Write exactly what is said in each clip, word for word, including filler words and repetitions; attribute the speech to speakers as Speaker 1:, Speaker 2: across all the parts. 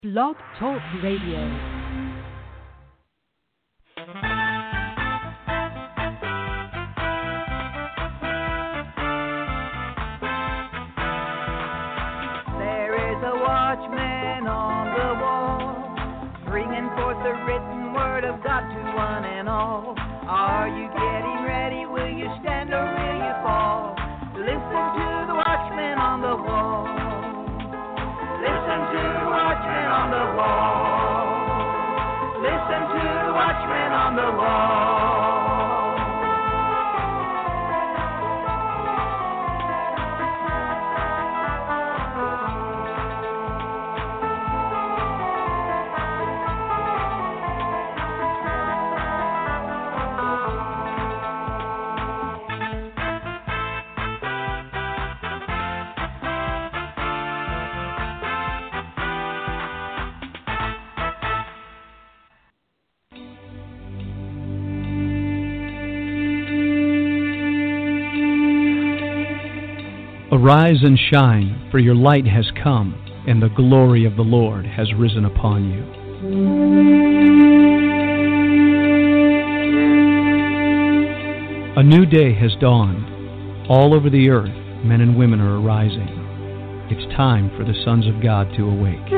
Speaker 1: Blog Talk Radio.
Speaker 2: Watchman on the wall, bringing forth the written word of God to one and all. Are you getting ready? Will you stand or will you fall? Listen to the watchman on the wall. Listen to the watchman on the wall. Listen to the watchman on the wall.
Speaker 3: Arise and shine, for your light has come, and the glory of the Lord has risen upon you. A new day has dawned. All over the earth, men and women are arising. It's time for the sons of God to awake.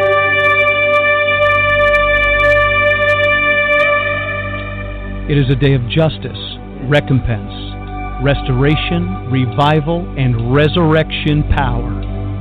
Speaker 3: It is a day of justice, recompense, restoration, revival, and resurrection power.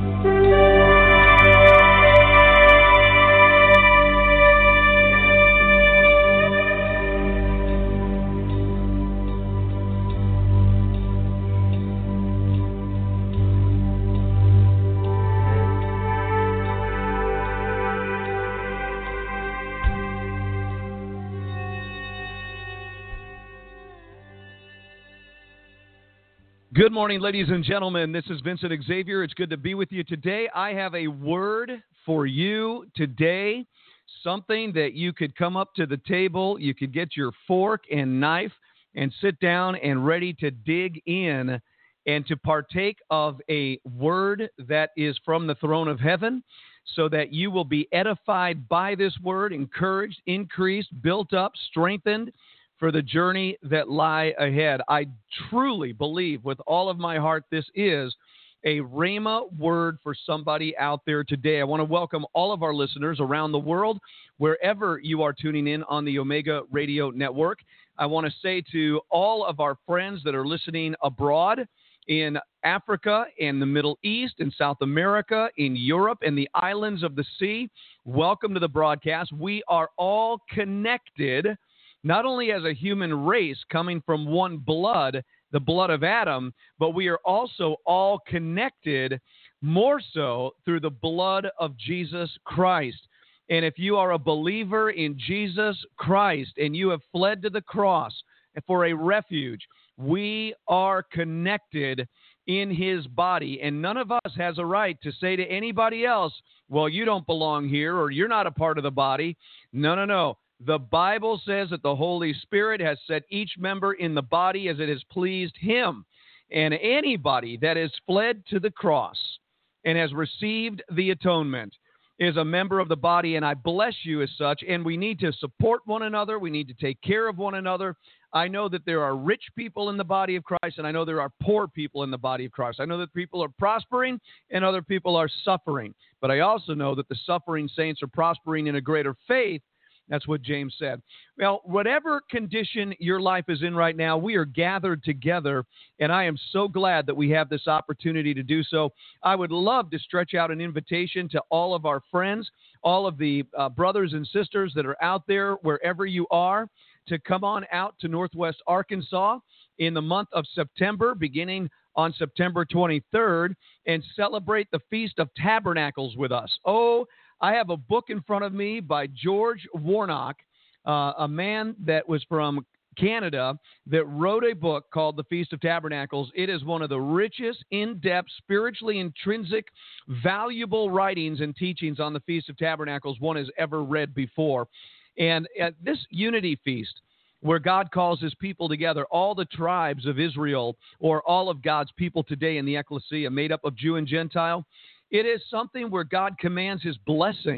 Speaker 3: Good morning, ladies and gentlemen. This is Vincent Xavier. It's good to be with you today. I have a word for you today, something that you could come up to the table, you could get your fork and knife and sit down and ready to dig in and to partake of a word that is from the throne of heaven, so that you will be edified by this word, encouraged, increased, built up, strengthened, for the journey that lie ahead. I truly believe with all of my heart this is a Rhema word for somebody out there today. I want to welcome all of our listeners around the world, wherever you are tuning in on the Omega Radio Network. I want to say to all of our friends that are listening abroad in Africa and the Middle East, in South America, in Europe, and the islands of the sea, welcome to the broadcast. We are all connected, not only as a human race coming from one blood, the blood of Adam, but we are also all connected more so through the blood of Jesus Christ. And if you are a believer in Jesus Christ and you have fled to the cross for a refuge, we are connected in his body. And none of us has a right to say to anybody else, well, you don't belong here or you're not a part of the body. No, no, no. The Bible says that the Holy Spirit has set each member in the body as it has pleased him. And anybody that has fled to the cross and has received the atonement is a member of the body, and I bless you as such. And we need to support one another. We need to take care of one another. I know that there are rich people in the body of Christ, and I know there are poor people in the body of Christ. I know that people are prospering and other people are suffering. But I also know that the suffering saints are prospering in a greater faith. That's what James said. Well, whatever condition your life is in right now, we are gathered together, and I am so glad that we have this opportunity to do so. I would love to stretch out an invitation to all of our friends, all of the uh, brothers and sisters that are out there, wherever you are, to come on out to Northwest Arkansas in the month of September, beginning on September twenty-third, and celebrate the Feast of Tabernacles with us. Oh, I have a book in front of me by George Warnock, uh, a man that was from Canada that wrote a book called The Feast of Tabernacles. It is one of the richest, in-depth, spiritually intrinsic, valuable writings and teachings on the Feast of Tabernacles one has ever read before. And at this unity feast, where God calls his people together, all the tribes of Israel, or all of God's people today in the ecclesia, made up of Jew and Gentile, it is something where God commands his blessing.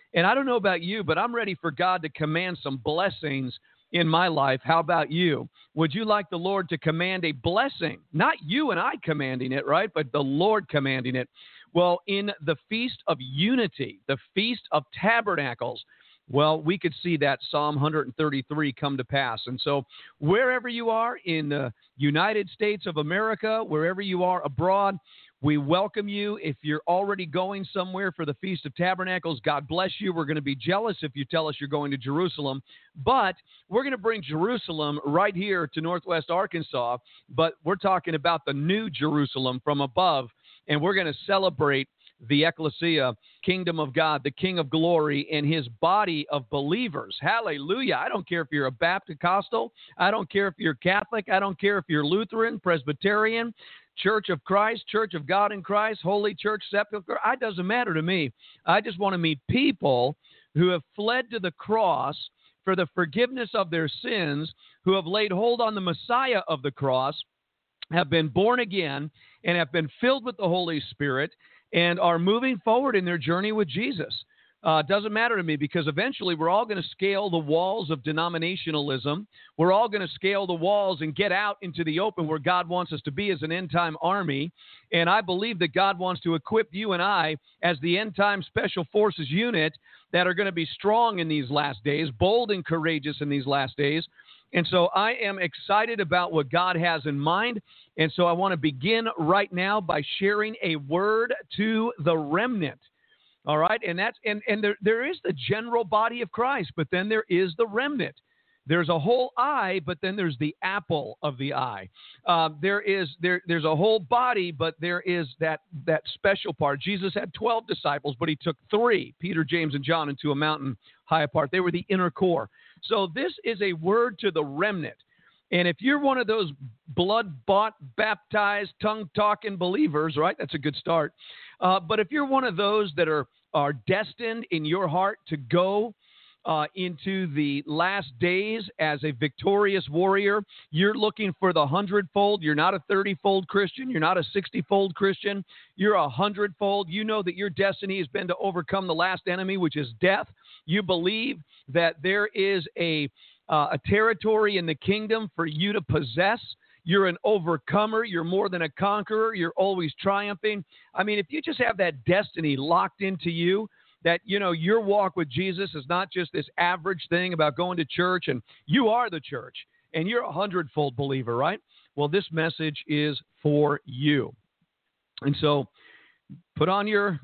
Speaker 3: And I don't know about you, but I'm ready for God to command some blessings in my life. How about you? Would you like the Lord to command a blessing? Not you and I commanding it, right? But the Lord commanding it. Well, in the Feast of Unity, the Feast of Tabernacles, well, we could see that Psalm one thirty-three come to pass. And so wherever you are in the United States of America, wherever you are abroad, we welcome you. If you're already going somewhere for the Feast of Tabernacles, God bless you. We're going to be jealous if you tell us you're going to Jerusalem. But we're going to bring Jerusalem right here to Northwest Arkansas. But we're talking about the new Jerusalem from above. And we're going to celebrate the ecclesia, kingdom of God, the King of glory, and his body of believers. Hallelujah. I don't care if you're a Baptist, Costal. I don't care if you're Catholic. I don't care if you're Lutheran, Presbyterian, Church of Christ, Church of God in Christ, Holy Church, Sepulchre. It doesn't matter to me. I just want to meet people who have fled to the cross for the forgiveness of their sins, who have laid hold on the Messiah of the cross, have been born again, and have been filled with the Holy Spirit, and are moving forward in their journey with Jesus. Uh, doesn't matter to me, because eventually we're all going to scale the walls of denominationalism. We're all going to scale the walls and get out into the open where God wants us to be as an end-time army. And I believe that God wants to equip you and I as the end-time special forces unit that are going to be strong in these last days, bold and courageous in these last days. And so I am excited about what God has in mind. And so I want to begin right now by sharing a word to the remnant. All right. And that's and, and there, there is the general body of Christ, but then there is the remnant. There's a whole eye, but then there's the apple of the eye. Uh, there is there there's a whole body, but there is that that special part. Jesus had twelve disciples, but he took three, Peter, James, and John, into a mountain high apart. They were the inner core. So this is a word to the remnant. And if you're one of those blood-bought, baptized, tongue-talking believers, right, that's a good start. Uh, but if you're one of those that are, are destined in your heart to go uh, into the last days as a victorious warrior, you're looking for the hundredfold. You're not a thirty-fold Christian. You're not a sixty-fold Christian. You're a hundredfold. You know that your destiny has been to overcome the last enemy, which is death. You believe that there is a Uh, a territory in the kingdom for you to possess. You're an overcomer. You're more than a conqueror. You're always triumphing. I mean, if you just have that destiny locked into you, that, you know, your walk with Jesus is not just this average thing about going to church, and you are the church, and you're a hundredfold believer, right? Well, this message is for you. And so put on your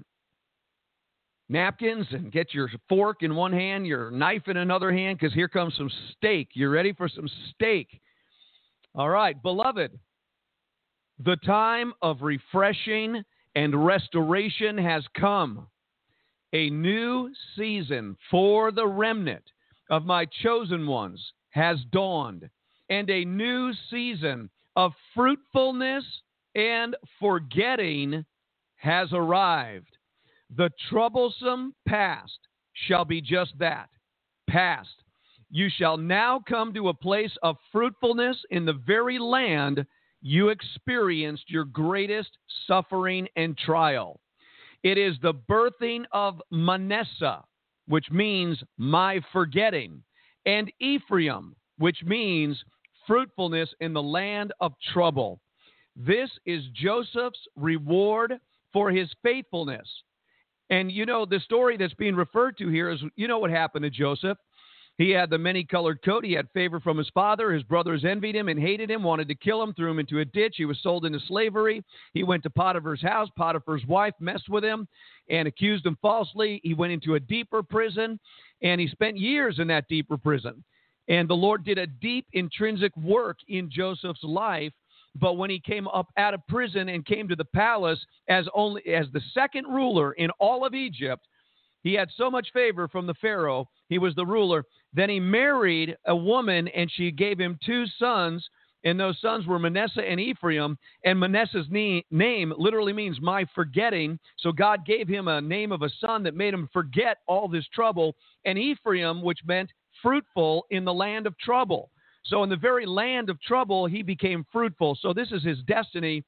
Speaker 3: napkins and get your fork in one hand, your knife in another hand, because here comes some steak. You ready for some steak? All right, beloved, the time of refreshing and restoration has come. A new season for the remnant of my chosen ones has dawned, and a new season of fruitfulness and forgetting has arrived. The troublesome past shall be just that, past. You shall now come to a place of fruitfulness in the very land you experienced your greatest suffering and trial. It is the birthing of Manasseh, which means my forgetting, and Ephraim, which means fruitfulness in the land of trouble. This is Joseph's reward for his faithfulness. And, you know, the story that's being referred to here is, you know what happened to Joseph. He had the many-colored coat. He had favor from his father. His brothers envied him and hated him, wanted to kill him, threw him into a ditch. He was sold into slavery. He went to Potiphar's house. Potiphar's wife messed with him and accused him falsely. He went into a deeper prison, and he spent years in that deeper prison. And the Lord did a deep intrinsic work in Joseph's life. But when he came up out of prison and came to the palace as only as the second ruler in all of Egypt, he had so much favor from the Pharaoh. He was the ruler. Then he married a woman, and she gave him two sons, and those sons were Manasseh and Ephraim. And Manasseh's name literally means my forgetting. So God gave him a name of a son that made him forget all this trouble. And Ephraim, which meant fruitful in the land of trouble. So in the very land of trouble, he became fruitful. So this is his destiny.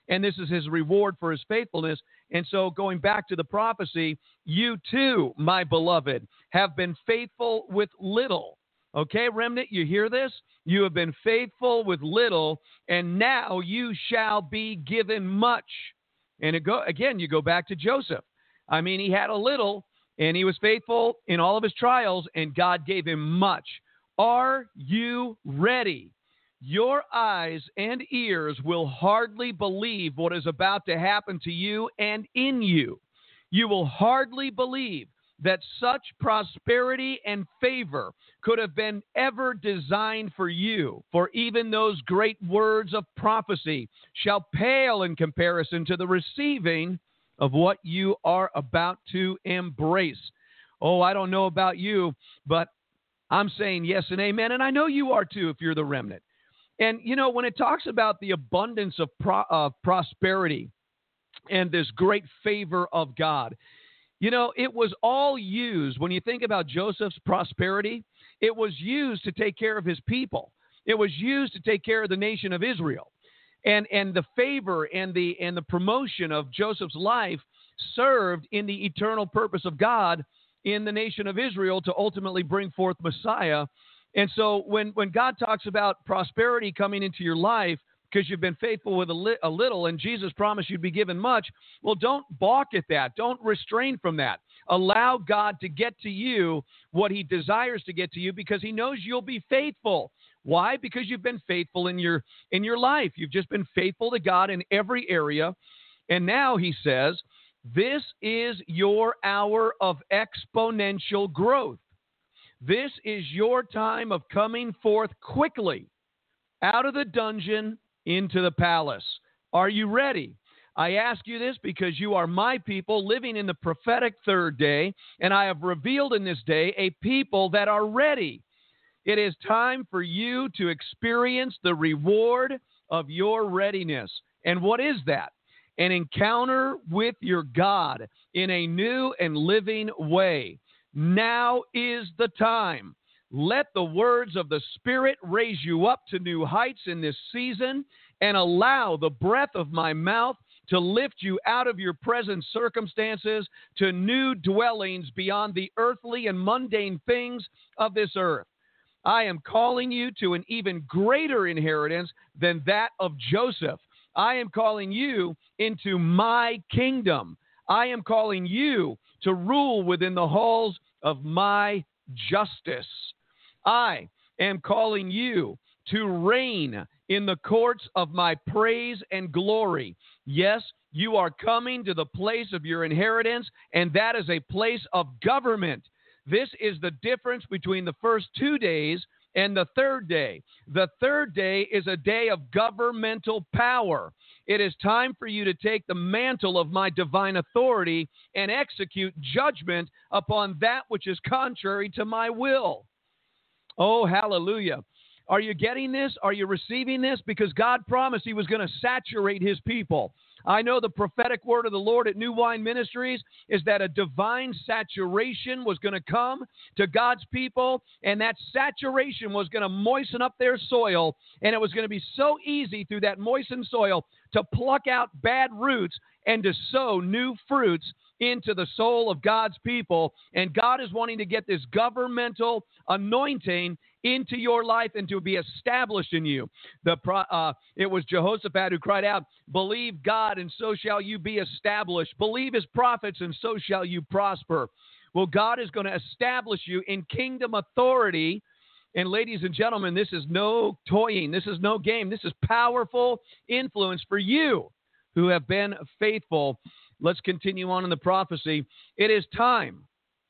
Speaker 3: and this is his reward for his faithfulness. And so going back to the prophecy, you too, my beloved, have been faithful with little. Okay, remnant, you hear this? You have been faithful with little, and now you shall be given much. And it go, again, you go back to Joseph. I mean, he had a little, and he was faithful in all of his trials, and God gave him much. Are you ready? Your eyes and ears will hardly believe what is about to happen to you and in you. You will hardly believe that such prosperity and favor could have been ever designed for you. For even those great words of prophecy shall pale in comparison to the receiving of what you are about to embrace. Oh, I don't know about you, but I'm saying yes and amen, and I know you are too if you're the remnant. And, you know, when it talks about the abundance of pro- uh, prosperity and this great favor of God, you know, it was all used, when you think about Joseph's prosperity, it was used to take care of his people. It was used to take care of the nation of Israel. And and the favor and the and the promotion of Joseph's life served in the eternal purpose of God in the nation of Israel to ultimately bring forth Messiah. And so when, when God talks about prosperity coming into your life because you've been faithful with a, li- a little and Jesus promised you'd be given much, well, don't balk at that. Don't restrain from that. Allow God to get to you what he desires to get to you because he knows you'll be faithful. Why? Because you've been faithful in your in your life. You've just been faithful to God in every area. And now he says, this is your hour of exponential growth. This is your time of coming forth quickly out of the dungeon into the palace. Are you ready? I ask you this because you are my people living in the prophetic third day, and I have revealed in this day a people that are ready. It is time for you to experience the reward of your readiness. And what is that? An encounter with your God in a new and living way. Now is the time. Let the words of the Spirit raise you up to new heights in this season and allow the breath of my mouth to lift you out of your present circumstances to new dwellings beyond the earthly and mundane things of this earth. I am calling you to an even greater inheritance than that of Joseph. I am calling you into my kingdom. I am calling you to rule within the halls of my justice. I am calling you to reign in the courts of my praise and glory. Yes, you are coming to the place of your inheritance, and that is a place of government. This is the difference between the first two days and the third day. The third day is a day of governmental power. It is time for you to take the mantle of my divine authority and execute judgment upon that which is contrary to my will. Oh, hallelujah. Are you getting this? Are you receiving this? Because God promised he was going to saturate his people. I know the prophetic word of the Lord at New Wine Ministries is that a divine saturation was going to come to God's people, and that saturation was going to moisten up their soil, and it was going to be so easy through that moistened soil to pluck out bad roots and to sow new fruits into the soul of God's people. And God is wanting to get this governmental anointing into your life and to be established in you. The uh, it was Jehoshaphat who cried out, "Believe God, and so shall you be established. Believe his prophets, and so shall you prosper." Well, God is going to establish you in kingdom authority. And ladies and gentlemen, this is no toying. This is no game. This is powerful influence for you who have been faithful. Let's continue on in the prophecy. It is time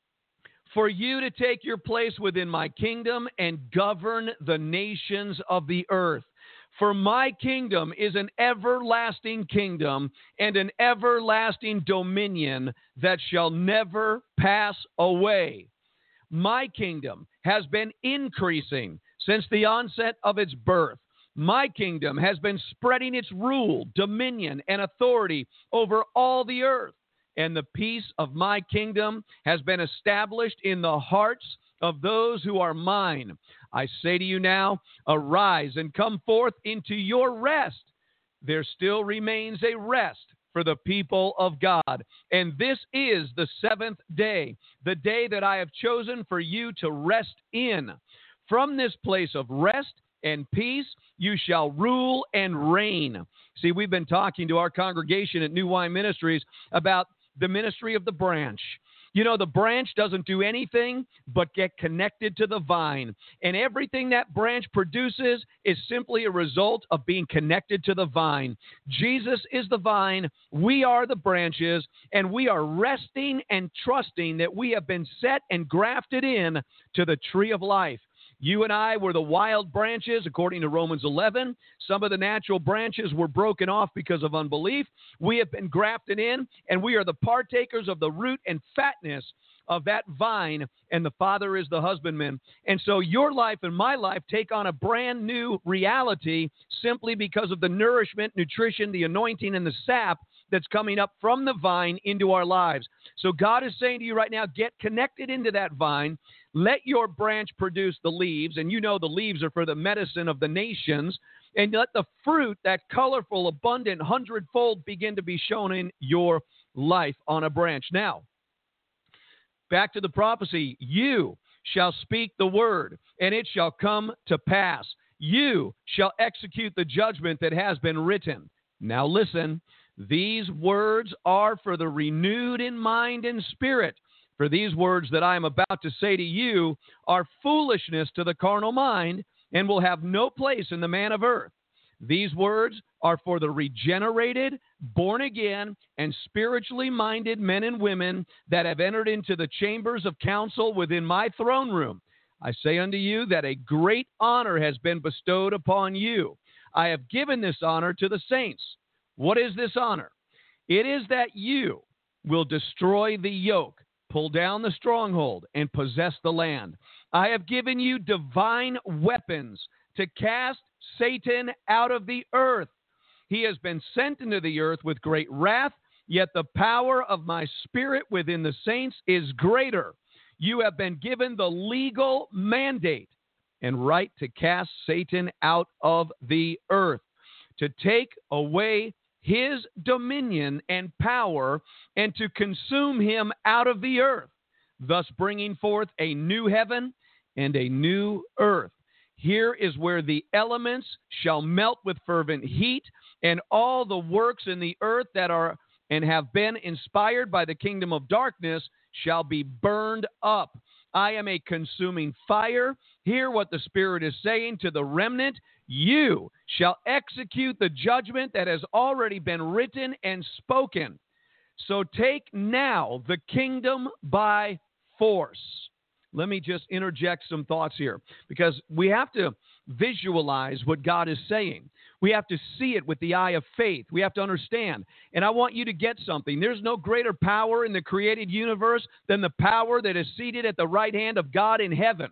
Speaker 3: for you to take your place within my kingdom and govern the nations of the earth. For my kingdom is an everlasting kingdom and an everlasting dominion that shall never pass away. My kingdom has been increasing since the onset of its birth. My kingdom has been spreading its rule, dominion, and authority over all the earth. And the peace of my kingdom has been established in the hearts of those who are mine. I say to you now, arise and come forth into your rest. there still remains a rest for the people of God. And this is the seventh day, the day that I have chosen for you to rest in. From this place of rest and peace, you shall rule and reign. See, we've been talking to our congregation at New Wine Ministries about the ministry of the branch. You know, the branch doesn't do anything but get connected to the vine. And everything that branch produces is simply a result of being connected to the vine. Jesus is the vine. We are the branches. And we are resting and trusting that we have been set and grafted in to the tree of life. You and I were the wild branches, according to Romans eleven. Some of the natural branches were broken off because of unbelief. We have been grafted in, and we are the partakers of the root and fatness of that vine, and the Father is the husbandman. And so your life and my life take on a brand new reality simply because of the nourishment, nutrition, the anointing, and the sap that's coming up from the vine into our lives. So God is saying to you right now, get connected into that vine. Let your branch produce the leaves, and you know the leaves are for the medicine of the nations, and let the fruit, that colorful, abundant, hundredfold, begin to be shown in your life on a branch. Now, back to the prophecy. You shall speak the word, and it shall come to pass. You shall execute the judgment that has been written. Now listen, these words are for the renewed in mind and spirit. For these words that I am about to say to you are foolishness to the carnal mind and will have no place in the man of earth. These words are for the regenerated, born again, and spiritually minded men and women that have entered into the chambers of counsel within my throne room. I say unto you that a great honor has been bestowed upon you. I have given this honor to the saints. What is this honor? It is that you will destroy the yoke, pull down the stronghold, and possess the land. I have given you divine weapons to cast Satan out of the earth. He has been sent into the earth with great wrath, yet the power of my spirit within the saints is greater. You have been given the legal mandate and right to cast Satan out of the earth, to take away his dominion and power, and to consume him out of the earth, thus bringing forth a new heaven and a new earth. Here is where the elements shall melt with fervent heat, and all the works in the earth that are and have been inspired by the kingdom of darkness shall be burned up. I am a consuming fire. Hear what the Spirit is saying to the remnant. You shall execute the judgment that has already been written and spoken. So take now the kingdom by force. Let me just interject some thoughts here, because we have to visualize what God is saying. We have to see it with the eye of faith. We have to understand. And I want you to get something. There's no greater power in the created universe than the power that is seated at the right hand of God in heaven.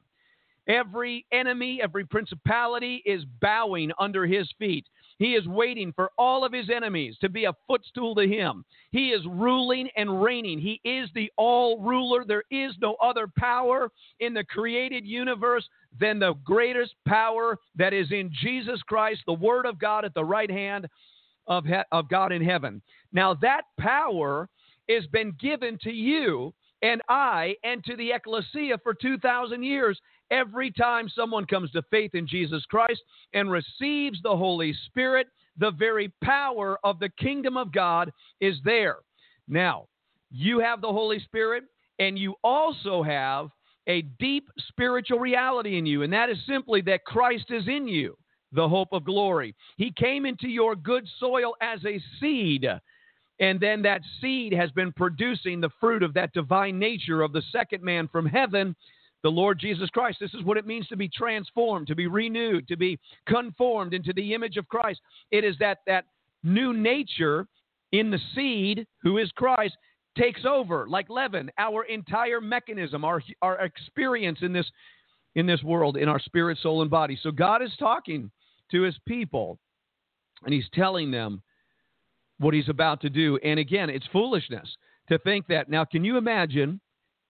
Speaker 3: Every enemy, every principality is bowing under his feet. He is waiting for all of his enemies to be a footstool to him. He is ruling and reigning. He is the all-ruler. There is no other power in the created universe than the greatest power that is in Jesus Christ, the Word of God at the right hand of, he- of God in heaven. Now, that power has been given to you and I and to the ecclesia for two thousand years. Every time someone comes to faith in Jesus Christ and receives the Holy Spirit, the very power of the kingdom of God is there. Now, you have the Holy Spirit, and you also have a deep spiritual reality in you, and that is simply that Christ is in you, the hope of glory. He came into your good soil as a seed, and then that seed has been producing the fruit of that divine nature of the second man from heaven, the Lord Jesus Christ. This is what it means to be transformed, to be renewed, to be conformed into the image of Christ. It is that that new nature in the seed, who is Christ, takes over like leaven, our entire mechanism, our our experience in this in this world, in our spirit, soul, and body. So God is talking to his people, and he's telling them what he's about to do. And again, it's foolishness to think that. Now, can you imagine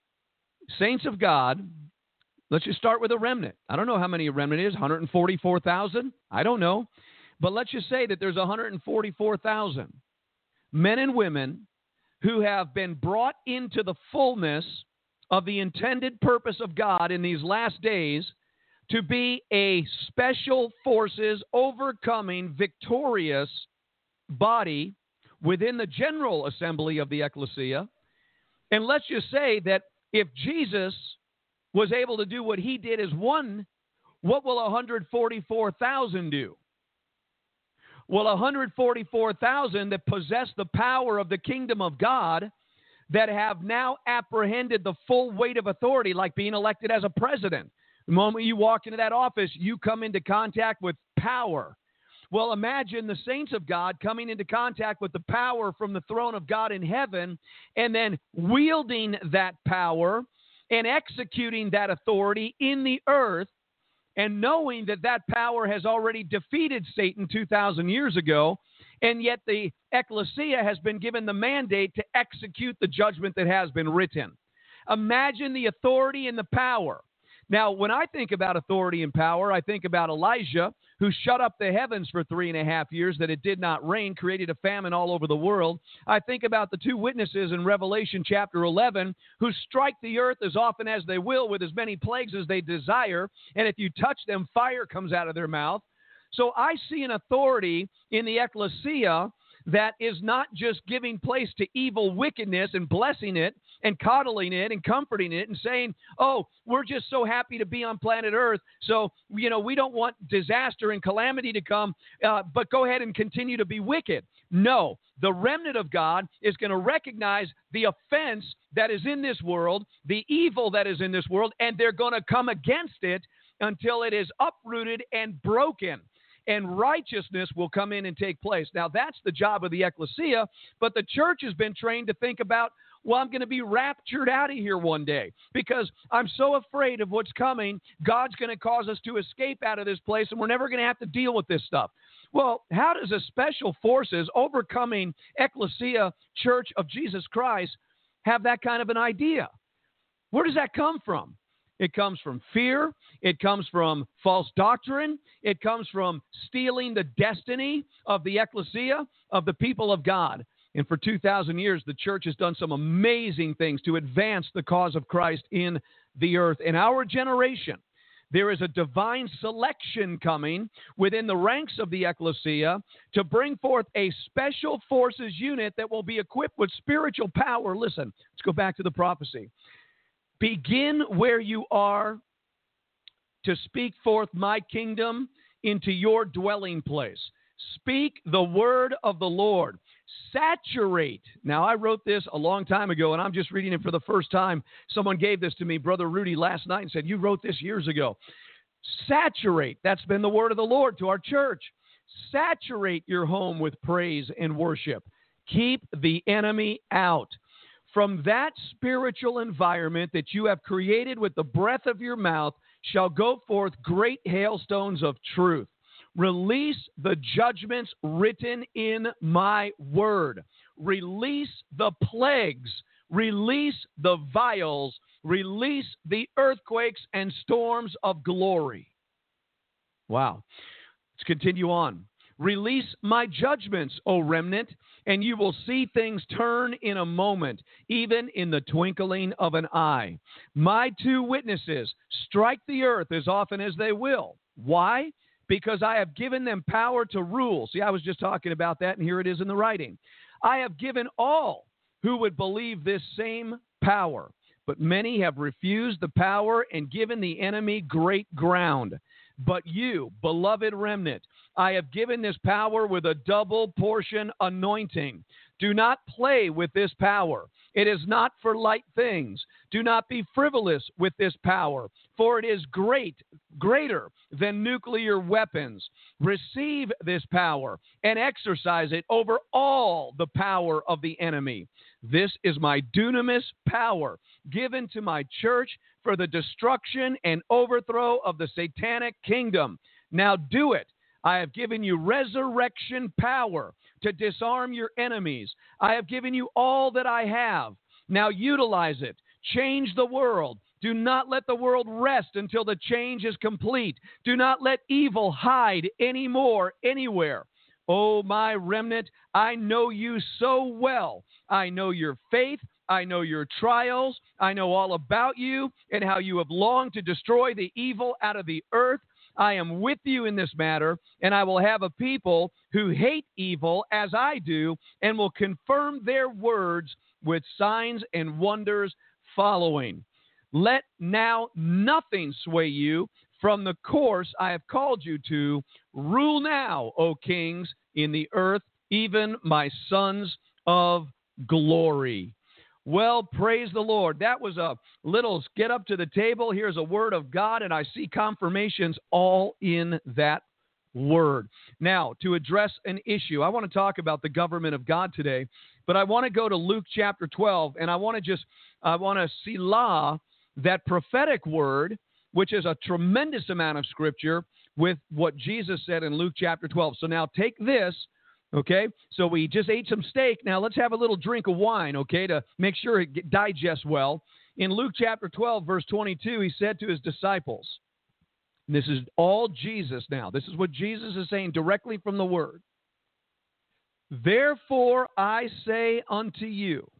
Speaker 3: saints of God? Let's just start with a remnant. I don't know how many a remnant is, one hundred forty-four thousand? I don't know. But let's just say that there's one hundred forty-four thousand men and women who have been brought into the fullness of the intended purpose of God in these last days to be a special forces overcoming victorious body within the general assembly of the ecclesia. And let's just say that if Jesus was able to do what he did as one, what will one hundred forty-four thousand do? Well, one hundred forty-four thousand that possess the power of the kingdom of God, that have now apprehended the full weight of authority, like being elected as a president. The moment you walk into that office, you come into contact with power. Well, imagine the saints of God coming into contact with the power from the throne of God in heaven, and then wielding that power and executing that authority in the earth, and knowing that that power has already defeated Satan two thousand years ago, and yet the ecclesia has been given the mandate to execute the judgment that has been written. Imagine the authority and the power. Now, when I think about authority and power, I think about Elijah, who shut up the heavens for three and a half years that it did not rain, created a famine all over the world. I think about the two witnesses in Revelation chapter eleven who strike the earth as often as they will with as many plagues as they desire, and if you touch them, fire comes out of their mouth. So I see an authority in the ecclesia that is not just giving place to evil wickedness and blessing it and coddling it and comforting it and saying, oh, we're just so happy to be on planet Earth, so, you know, we don't want disaster and calamity to come, uh, but go ahead and continue to be wicked. No, the remnant of God is going to recognize the offense that is in this world, the evil that is in this world, and they're going to come against it until it is uprooted and broken. And righteousness will come in and take place. Now, that's the job of the ecclesia, but the church has been trained to think about, well, I'm going to be raptured out of here one day because I'm so afraid of what's coming. God's going to cause us to escape out of this place, and we're never going to have to deal with this stuff. Well, how does a special forces overcoming ecclesia church of Jesus Christ have that kind of an idea? Where does that come from? It comes from fear. It comes from false doctrine. It comes from stealing the destiny of the ecclesia, of the people of God. And for two thousand years, the church has done some amazing things to advance the cause of Christ in the earth. In our generation, there is a divine selection coming within the ranks of the ecclesia to bring forth a special forces unit that will be equipped with spiritual power. Listen, let's go back to the prophecy. Begin where you are to speak forth my kingdom into your dwelling place. Speak the word of the Lord. Saturate. Now, I wrote this a long time ago, and I'm just reading it for the first time. Someone gave this to me, Brother Rudy, last night and said, you wrote this years ago. Saturate. That's been the word of the Lord to our church. Saturate your home with praise and worship. Keep the enemy out. From that spiritual environment that you have created with the breath of your mouth shall go forth great hailstones of truth. Release the judgments written in my word. Release the plagues. Release the vials. Release the earthquakes and storms of glory. Wow. Let's continue on. Release my judgments, O remnant, and you will see things turn in a moment, even in the twinkling of an eye. My two witnesses strike the earth as often as they will. Why? Because I have given them power to rule. See, I was just talking about that, and here it is in the writing. I have given all who would believe this same power, but many have refused the power and given the enemy great ground. But you, beloved remnant, I have given this power with a double portion anointing. Do not play with this power. It is not for light things. Do not be frivolous with this power, for it is great, greater than nuclear weapons. Receive this power and exercise it over all the power of the enemy. This is my dunamis power given to my church for the destruction and overthrow of the satanic kingdom. Now do it. I have given you resurrection power to disarm your enemies. I have given you all that I have. Now utilize it. Change the world. Do not let the world rest until the change is complete. Do not let evil hide anymore, anywhere. Oh, my remnant, I know you so well. I know your faith. I know your trials. I know all about you and how you have longed to destroy the evil out of the earth. I am with you in this matter, and I will have a people who hate evil as I do and will confirm their words with signs and wonders following. Let now nothing sway you from the course I have called you to. Rule now, O kings, in the earth, even my sons of glory. Well, praise the Lord. That was a little get up to the table. Here's a word of God, and I see confirmations all in that word. Now, to address an issue, I want to talk about the government of God today, but I want to go to Luke chapter twelve, and I want to just, I want to selah that prophetic word, which is a tremendous amount of scripture, with what Jesus said in Luke chapter twelve. So now take this. Okay, so we just ate some steak. Now let's have a little drink of wine, okay, to make sure it get, digests well. In Luke chapter twelve, verse twenty-two, he said to his disciples, and this is all Jesus now. This is what Jesus is saying directly from the Word. Therefore I say unto you,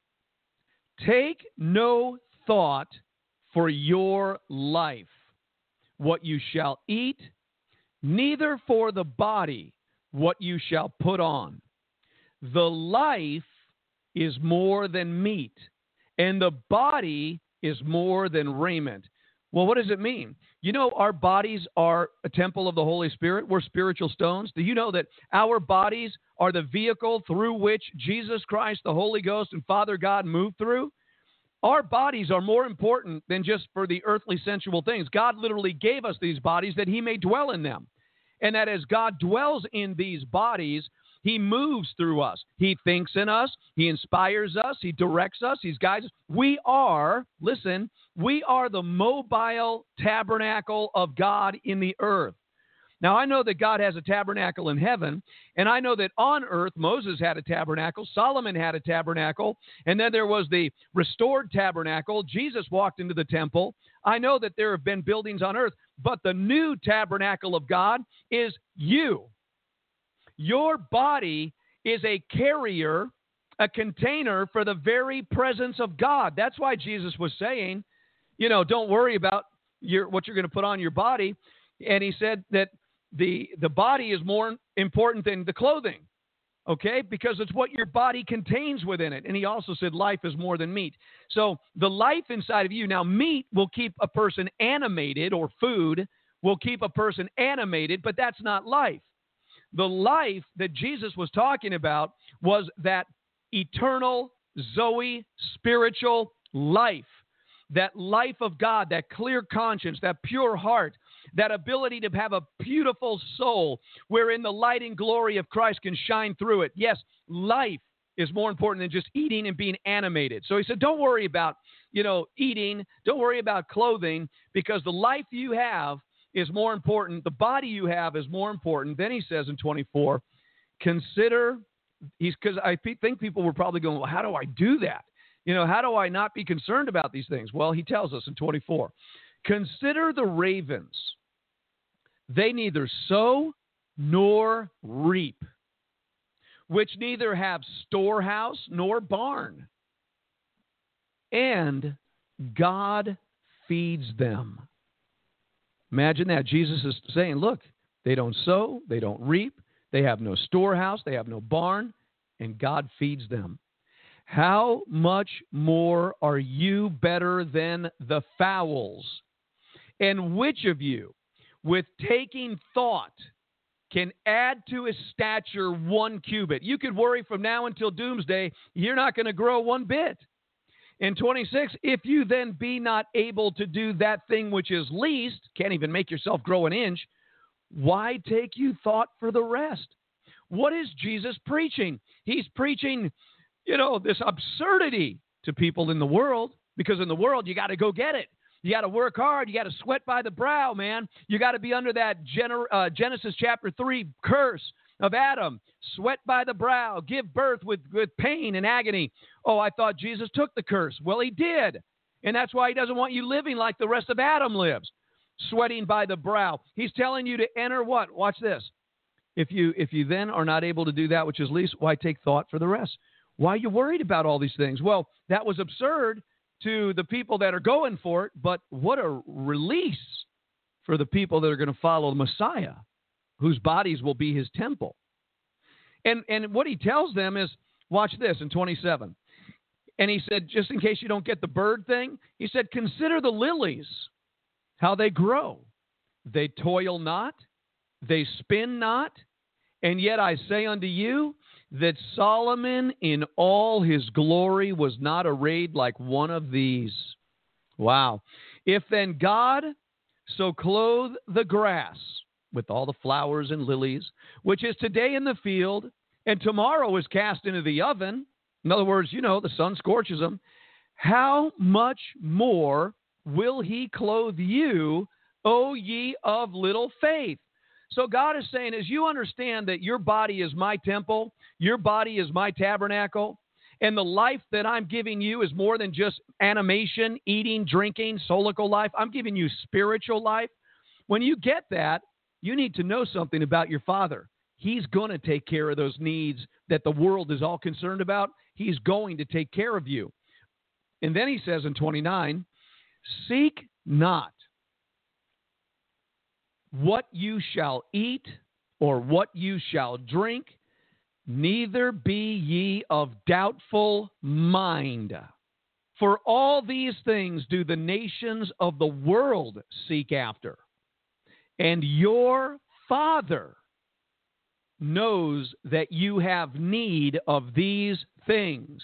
Speaker 3: take no thought for your life, what you shall eat, neither for the body, what you shall put on. The life is more than meat, and the body is more than raiment. Well, what does it mean? You know, our bodies are a temple of the Holy Spirit. We're spiritual stones. Do you know that our bodies are the vehicle through which Jesus Christ, the Holy Ghost, and Father God move through? Our bodies are more important than just for the earthly sensual things. God literally gave us these bodies that he may dwell in them. And that as God dwells in these bodies, he moves through us. He thinks in us. He inspires us. He directs us. He guides us. We are, listen, we are the mobile tabernacle of God in the earth. Now, I know that God has a tabernacle in heaven, and I know that on earth, Moses had a tabernacle, Solomon had a tabernacle, and then there was the restored tabernacle. Jesus walked into the temple. I know that there have been buildings on earth, but the new tabernacle of God is you. Your body is a carrier, a container for the very presence of God. That's why Jesus was saying, you know, don't worry about your what you're going to put on your body. And he said that the the body is more important than the clothing, okay, because it's what your body contains within it. And he also said life is more than meat. So the life inside of you, now meat will keep a person animated, or food will keep a person animated, but that's not life. The life that Jesus was talking about was that eternal Zoe spiritual life, that life of God, that clear conscience, that pure heart, that ability to have a beautiful soul wherein the light and glory of Christ can shine through it. Yes, life is more important than just eating and being animated. So he said, don't worry about, you know, eating. Don't worry about clothing, because the life you have is more important. The body you have is more important. Then he says in twenty-four, consider, he's because I think people were probably going, well, how do I do that? You know, how do I not be concerned about these things? Well, he tells us in twenty-four, consider the ravens. They neither sow nor reap, which neither have storehouse nor barn, and God feeds them. Imagine that. Jesus is saying, look, they don't sow, they don't reap, they have no storehouse, they have no barn, and God feeds them. How much more are you better than the fowls? And which of you, with taking thought, can add to his stature one cubit? You could worry from now until doomsday, you're not going to grow one bit. In twenty-six, if you then be not able to do that thing which is least, can't even make yourself grow an inch, why take you thought for the rest? What is Jesus preaching? He's preaching, you know, this absurdity to people in the world, because in the world, you got to go get it. You got to work hard. You got to sweat by the brow, man. You got to be under that Gener- uh, Genesis chapter three curse of Adam. Sweat by the brow. Give birth with, with pain and agony. Oh, I thought Jesus took the curse. Well, he did. And that's why he doesn't want you living like the rest of Adam lives, sweating by the brow. He's telling you to enter what? Watch this. If you if you then are not able to do that which is least, why take thought for the rest? Why are you worried about all these things? Well, that was absurd to the people that are going for it, but what a release for the people that are going to follow the Messiah, whose bodies will be his temple. And and what he tells them is, watch this in twenty-seven. And he said, just in case you don't get the bird thing, he said, consider the lilies, how they grow. They toil not, they spin not, and yet I say unto you that Solomon in all his glory was not arrayed like one of these. Wow. If then God so clothe the grass with all the flowers and lilies, which is today in the field, and tomorrow is cast into the oven. In other words, you know, the sun scorches them. How much more will he clothe you, O ye of little faith? So God is saying, as you understand that your body is my temple, your body is my tabernacle, and the life that I'm giving you is more than just animation, eating, drinking, solical life. I'm giving you spiritual life. When you get that, you need to know something about your Father. He's going to take care of those needs that the world is all concerned about. He's going to take care of you. And then he says in twenty-nine, seek not what you shall eat or what you shall drink, neither be ye of doubtful mind. For all these things do the nations of the world seek after. And your Father knows that you have need of these things.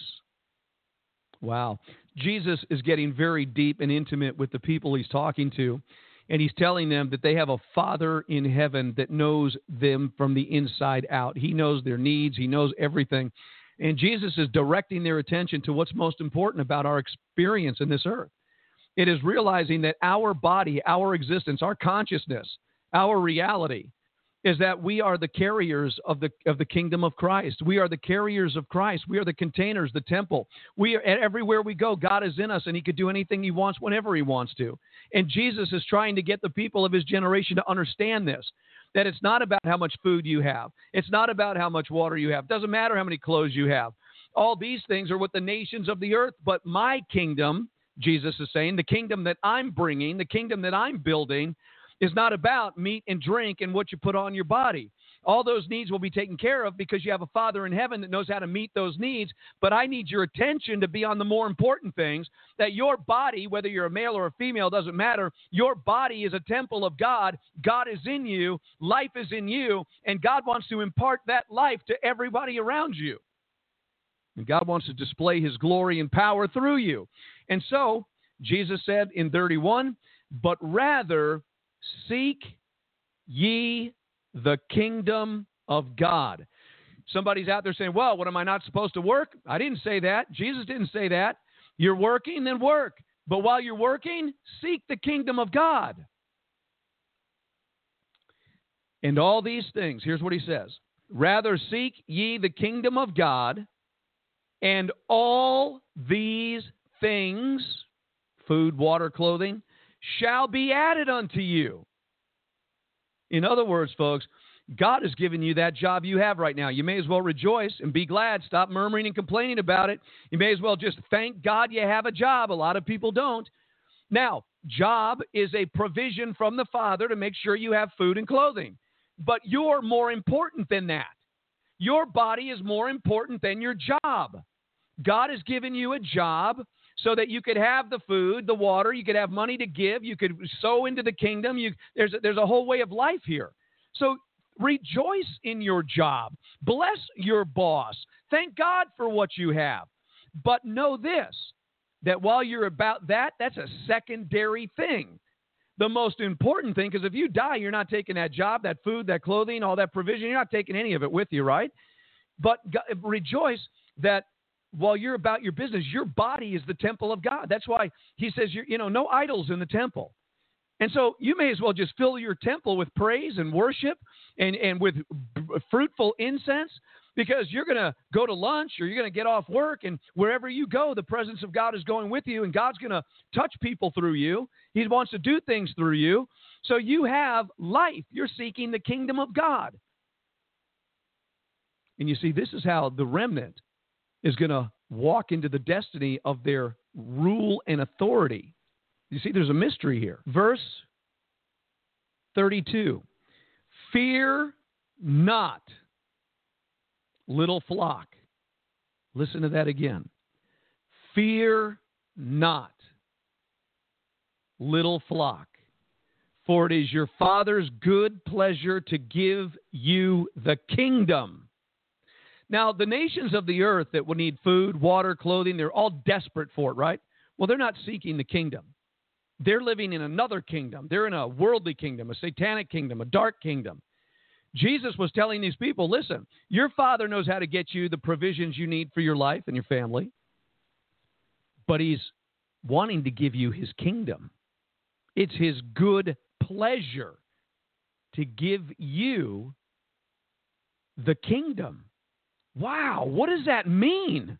Speaker 3: Wow. Jesus is getting very deep and intimate with the people he's talking to, and he's telling them that they have a Father in heaven that knows them from the inside out. He knows their needs. He knows everything. And Jesus is directing their attention to what's most important about our experience in this earth. It is realizing that our body, our existence, our consciousness, our reality is that we are the carriers of the of the kingdom of Christ. We are the carriers of Christ. We are the containers, the temple. We are everywhere we go. God is in us, and he could do anything he wants whenever he wants to. And Jesus is trying to get the people of his generation to understand this, that it's not about how much food you have. It's not about how much water you have. It doesn't matter how many clothes you have. All these things are with the nations of the earth, but my kingdom, Jesus is saying, the kingdom that I'm bringing, the kingdom that I'm building, is not about meat and drink and what you put on your body. All those needs will be taken care of because you have a Father in heaven that knows how to meet those needs. But I need your attention to be on the more important things, that your body, whether you're a male or a female, doesn't matter. Your body is a temple of God. God is in you. Life is in you. And God wants to impart that life to everybody around you. And God wants to display his glory and power through you. And so Jesus said in thirty-one, but rather seek ye the kingdom of God. Somebody's out there saying, well, what, am I not supposed to work? I didn't say that. Jesus didn't say that. You're working, then work. But while you're working, seek the kingdom of God. And all these things, here's what he says. Rather seek ye the kingdom of God, and all these things, food, water, clothing, shall be added unto you. In other words, folks, God has given you that job you have right now. You may as well rejoice and be glad. Stop murmuring and complaining about it. You may as well just thank God you have a job. A lot of people don't. Now, job is a provision from the Father to make sure you have food and clothing. But you're more important than that. Your body is more important than your job. God has given you a job so that you could have the food, the water, you could have money to give, you could sow into the kingdom. You, there's, a, there's a whole way of life here. So rejoice in your job. Bless your boss. Thank God for what you have. But know this, that while you're about that, that's a secondary thing. The most important thing, because if you die, you're not taking that job, that food, that clothing, all that provision. You're not taking any of it with you, right? But rejoice that while you're about your business, your body is the temple of God. That's why he says, you're, you know, no idols in the temple. And so you may as well just fill your temple with praise and worship and, and with fruitful incense. because you're going to go to lunch or you're going to get off work, and wherever you go, the presence of God is going with you, and God's going to touch people through you. He wants to do things through you. So you have life. You're seeking the kingdom of God. And you see, this is how the remnant is going to walk into the destiny of their rule and authority. You see, there's a mystery here. Verse thirty-two. Fear not, little flock. Listen to that again. Fear not, little flock, for it is your Father's good pleasure to give you the kingdom. Now, the nations of the earth that would need food, water, clothing, they're all desperate for it, right? Well, they're not seeking the kingdom. They're living in another kingdom. They're in a worldly kingdom, a satanic kingdom, a dark kingdom. Jesus was telling these people, listen, your Father knows how to get you the provisions you need for your life and your family, but he's wanting to give you his kingdom. It's his good pleasure to give you the kingdom. Wow, what does that mean?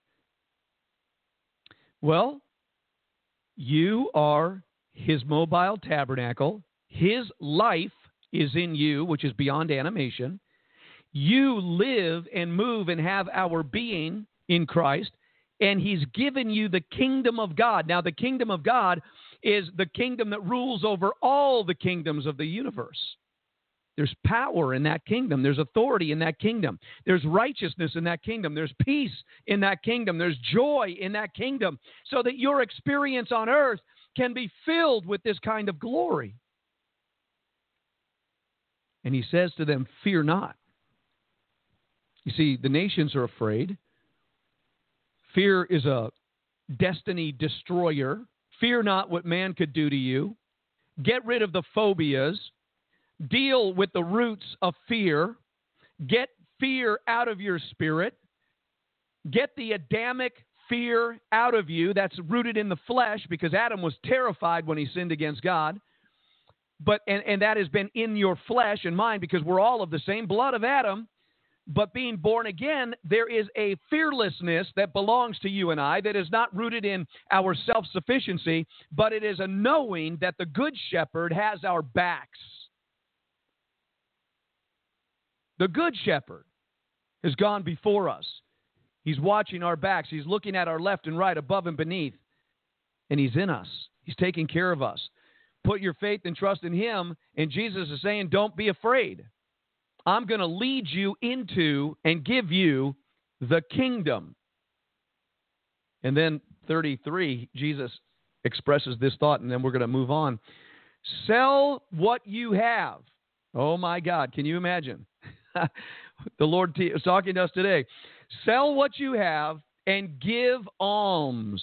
Speaker 3: Well, you are his mobile tabernacle. His life is in you, which is beyond animation. You live and move and have our being in Christ, and he's given you the kingdom of God. Now, the kingdom of God is the kingdom that rules over all the kingdoms of the universe. There's power in that kingdom. There's authority in that kingdom. There's righteousness in that kingdom. There's peace in that kingdom. There's joy in that kingdom, so that your experience on earth can be filled with this kind of glory. And he says to them, fear not. You see, the nations are afraid. Fear is a destiny destroyer. Fear not what man could do to you. Get rid of the phobias. Deal with the roots of fear. Get fear out of your spirit. Get the Adamic fear out of you that's rooted in the flesh, because Adam was terrified when he sinned against God. But and, and that has been in your flesh and mind, because we're all of the same blood of Adam. But being born again, there is a fearlessness that belongs to you and I that is not rooted in our self-sufficiency, but it is a knowing that the good shepherd has our backs. The good shepherd has gone before us. He's watching our backs. He's looking at our left and right, above and beneath. And he's in us. He's taking care of us. Put your faith and trust in him. And Jesus is saying, don't be afraid. I'm going to lead you into and give you the kingdom. And then thirty-three, Jesus expresses this thought, and then we're going to move on. Sell what you have. Oh, my God. Can you imagine? The Lord t- is talking to us today. Sell what you have and give alms.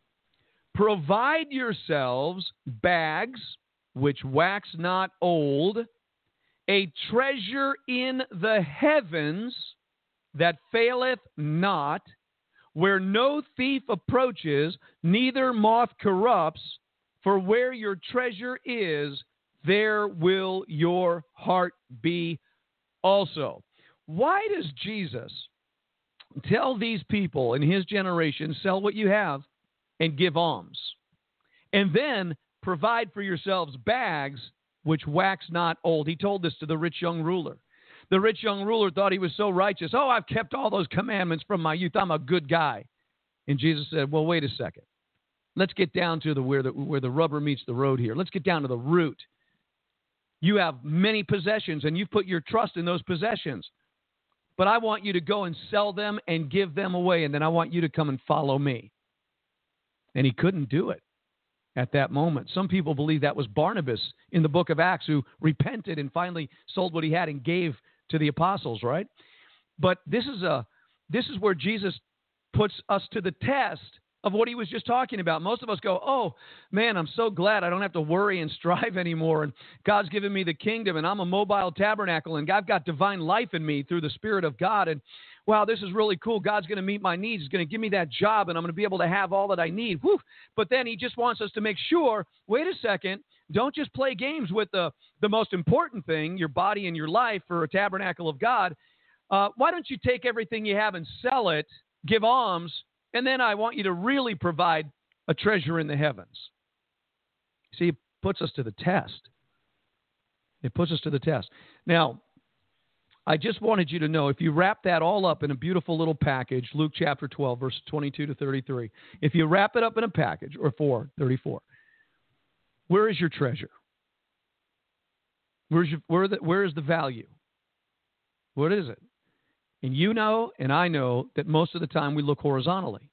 Speaker 3: Provide yourselves bags which wax not old, a treasure in the heavens that faileth not, where no thief approaches, neither moth corrupts, for where your treasure is, there will your heart be also. Why does Jesus tell these people in his generation, sell what you have and give alms, and then provide for yourselves bags which wax not old? He told this to the rich young ruler. The rich young ruler thought he was so righteous. Oh, I've kept all those commandments from my youth. I'm a good guy. And Jesus said, well, wait a second. Let's get down to the where the where the rubber meets the road here. Let's get down to the root. You have many possessions, and you've put your trust in those possessions. But I want you to go and sell them and give them away, and then I want you to come and follow me. And he couldn't do it at that moment. Some people believe that was Barnabas in the book of Acts, who repented and finally sold what he had and gave to the apostles, right? But this is a this is where Jesus puts us to the test of what he was just talking about. Most of us go, oh, man, I'm so glad I don't have to worry and strive anymore, and God's given me the kingdom, and I'm a mobile tabernacle, and I've got divine life in me through the Spirit of God, and wow, this is really cool. God's going to meet my needs. He's going to give me that job, and I'm going to be able to have all that I need. Whew. But then he just wants us to make sure, wait a second, don't just play games with the, the most important thing, your body and your life, for a tabernacle of God. uh, why don't you take everything you have and sell it, give alms, and then I want you to really provide a treasure in the heavens. See, it puts us to the test. It puts us to the test. Now, I just wanted you to know, if you wrap that all up in a beautiful little package, Luke chapter twelve, verse twenty-two to thirty-three, if you wrap it up in a package, or four, thirty-four, where is your treasure? Where's your, where, the, where is the value? What is it? And you know, and I know, that most of the time we look horizontally.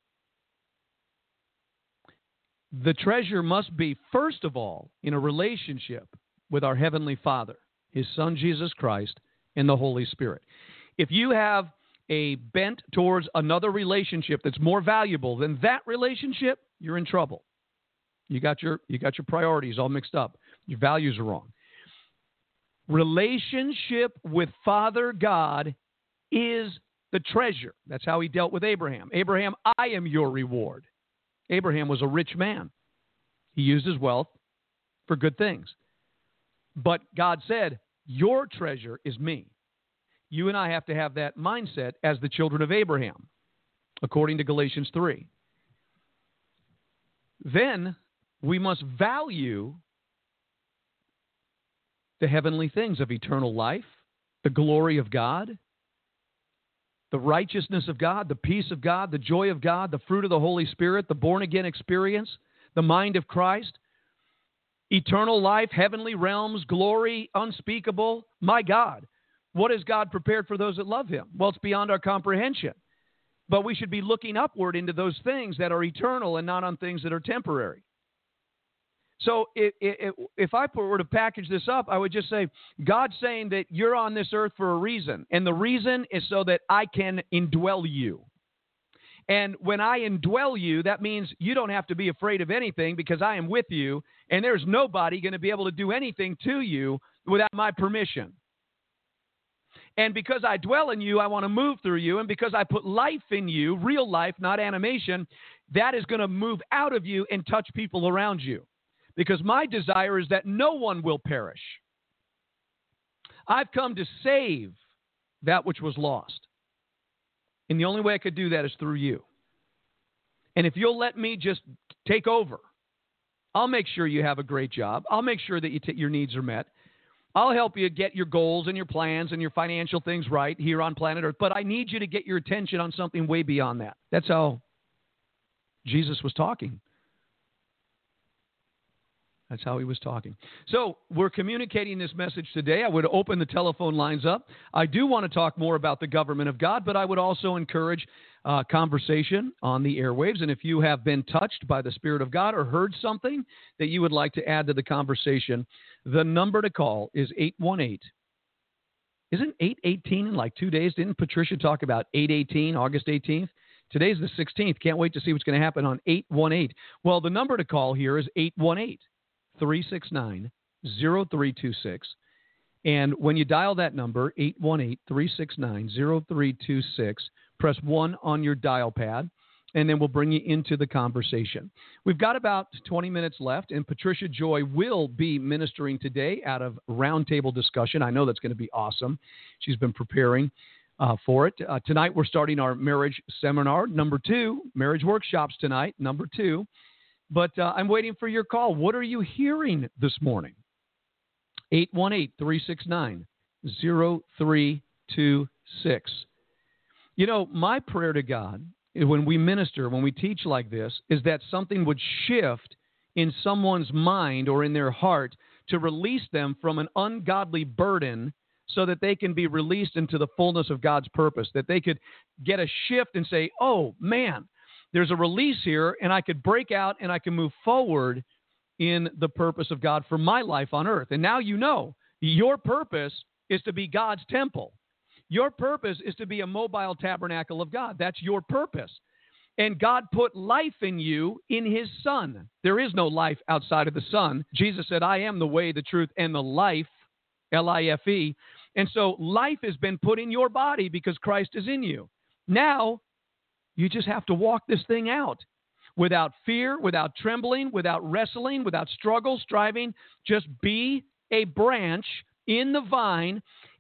Speaker 3: The treasure must be, first of all, in a relationship with our Heavenly Father, His Son, Jesus Christ, and the Holy Spirit. If you have a bent towards another relationship that's more valuable than that relationship, you're in trouble. You got your, you got your priorities all mixed up. Your values are wrong. Relationship with Father God is the treasure. That's how He dealt with Abraham. Abraham, I am your reward. Abraham was a rich man. He used his wealth for good things. But God said, your treasure is me. You and I have to have that mindset as the children of Abraham, according to Galatians three. Then we must value the heavenly things of eternal life, the glory of God, the righteousness of God, the peace of God, the joy of God, the fruit of the Holy Spirit, the born-again experience, the mind of Christ, eternal life, heavenly realms, glory, unspeakable. My God, what has God prepared for those that love Him? Well, it's beyond our comprehension. But we should be looking upward into those things that are eternal and not on things that are temporary. So if, if, if I were to package this up, I would just say, God's saying that you're on this earth for a reason. And the reason is so that I can indwell you. And when I indwell you, that means you don't have to be afraid of anything because I am with you, and there's nobody going to be able to do anything to you without my permission. And because I dwell in you, I want to move through you. And because I put life in you, real life, not animation, that is going to move out of you and touch people around you. Because my desire is that no one will perish. I've come to save that which was lost. And the only way I could do that is through you. And if you'll let me just take over, I'll make sure you have a great job. I'll make sure that you t- your needs are met. I'll help you get your goals and your plans and your financial things right here on planet Earth. But I need you to get your attention on something way beyond that. That's how Jesus was talking. That's how He was talking. So we're communicating this message today. I would open the telephone lines up. I do want to talk more about the government of God, but I would also encourage uh, conversation on the airwaves. And if you have been touched by the Spirit of God or heard something that you would like to add to the conversation, the number to call is eight one eight. Isn't eight eighteen in like two days? Didn't Patricia talk about eight eighteen, August eighteenth? Today's the sixteenth. Can't wait to see what's going to happen on eight one eight. Well, the number to call here is eight one eight. three six nine, zero three two six. And when you dial that number, eight one eight, three six nine, zero three two six, press one on your dial pad, and then we'll bring you into the conversation. We've got about twenty minutes left, and Patricia Joy will be ministering today out of Roundtable Discussion. I know that's going to be awesome. She's been preparing uh, for it. Uh, tonight we're starting our marriage seminar, number two, marriage workshops tonight, number two. But uh, I'm waiting for your call. What are you hearing this morning? eight one eight, three six nine, zero three two six. You know, my prayer to God, when we minister, when we teach like this, is that something would shift in someone's mind or in their heart to release them from an ungodly burden so that they can be released into the fullness of God's purpose, that they could get a shift and say, oh, man, there's a release here, and I could break out and I can move forward in the purpose of God for my life on earth. And now you know your purpose is to be God's temple. Your purpose is to be a mobile tabernacle of God. That's your purpose. And God put life in you in His Son. There is no life outside of the Son. Jesus said, I am the way, the truth, and the life, L I F E. And so life has been put in your body because Christ is in you. Now, you just have to walk this thing out without fear, without trembling, without wrestling, without struggle, striving. Just be a branch in the vine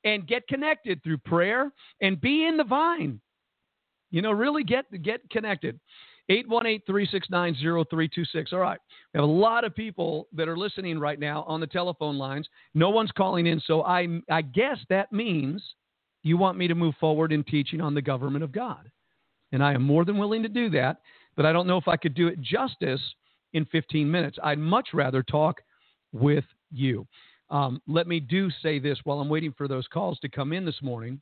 Speaker 3: and get connected through prayer and be in the vine. You know, really get get connected. eight one eight, three six nine, zero three two six. All right. We have a lot of people that are listening right now on the telephone lines. No one's calling in, so I I guess that means you want me to move forward in teaching on the government of God. And I am more than willing to do that, but I don't know if I could do it justice in fifteen minutes. I'd much rather talk with you. Um, let me do say this while I'm waiting for those calls to come in this morning.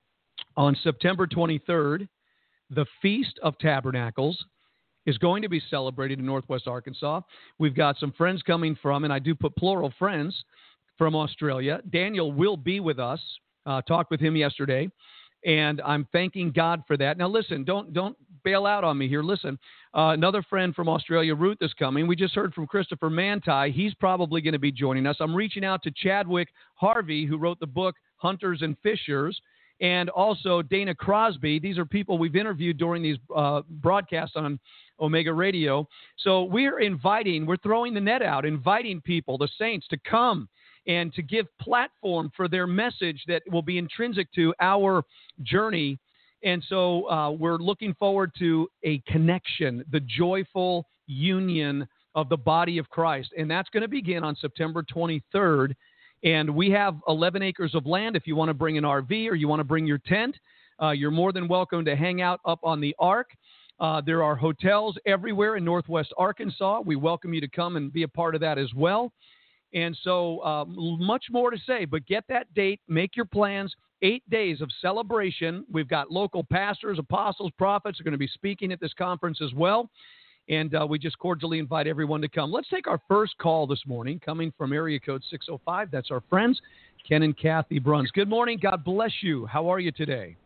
Speaker 3: On September twenty-third, the Feast of Tabernacles is going to be celebrated in Northwest Arkansas. We've got some friends coming from, and I do put plural friends, from Australia. Daniel will be with us. Uh, talked with him yesterday, and I'm thanking God for that. Now, listen, don't don't bail out on me here. Listen, uh, another friend from Australia, Ruth, is coming. We just heard from Christopher Manti. He's probably going to be joining us. I'm reaching out to Chadwick Harvey, who wrote the book Hunters and Fishers, and also Dana Crosby. These are people we've interviewed during these uh, broadcasts on Omega Radio. So we're inviting, we're throwing the net out, inviting people, the saints, to come and to give platform for their message that will be intrinsic to our journey. And so uh, we're looking forward to a connection, the joyful union of the body of Christ. And that's going to begin on September twenty-third. And we have eleven acres of land. If you want to bring an R V or you want to bring your tent, uh, you're more than welcome to hang out up on the Ark. Uh, there are hotels everywhere in Northwest Arkansas. We welcome you to come and be a part of that as well. And so uh, much more to say, but get that date, make your plans. Eight days of celebration. We've got local pastors, apostles, prophets are going to be speaking at this conference as well. And uh, we just cordially invite everyone to come. Let's take our first call this morning, coming from area code six oh five. That's our friends, Ken and Kathy Bruns. Good morning. God bless you. How are you today?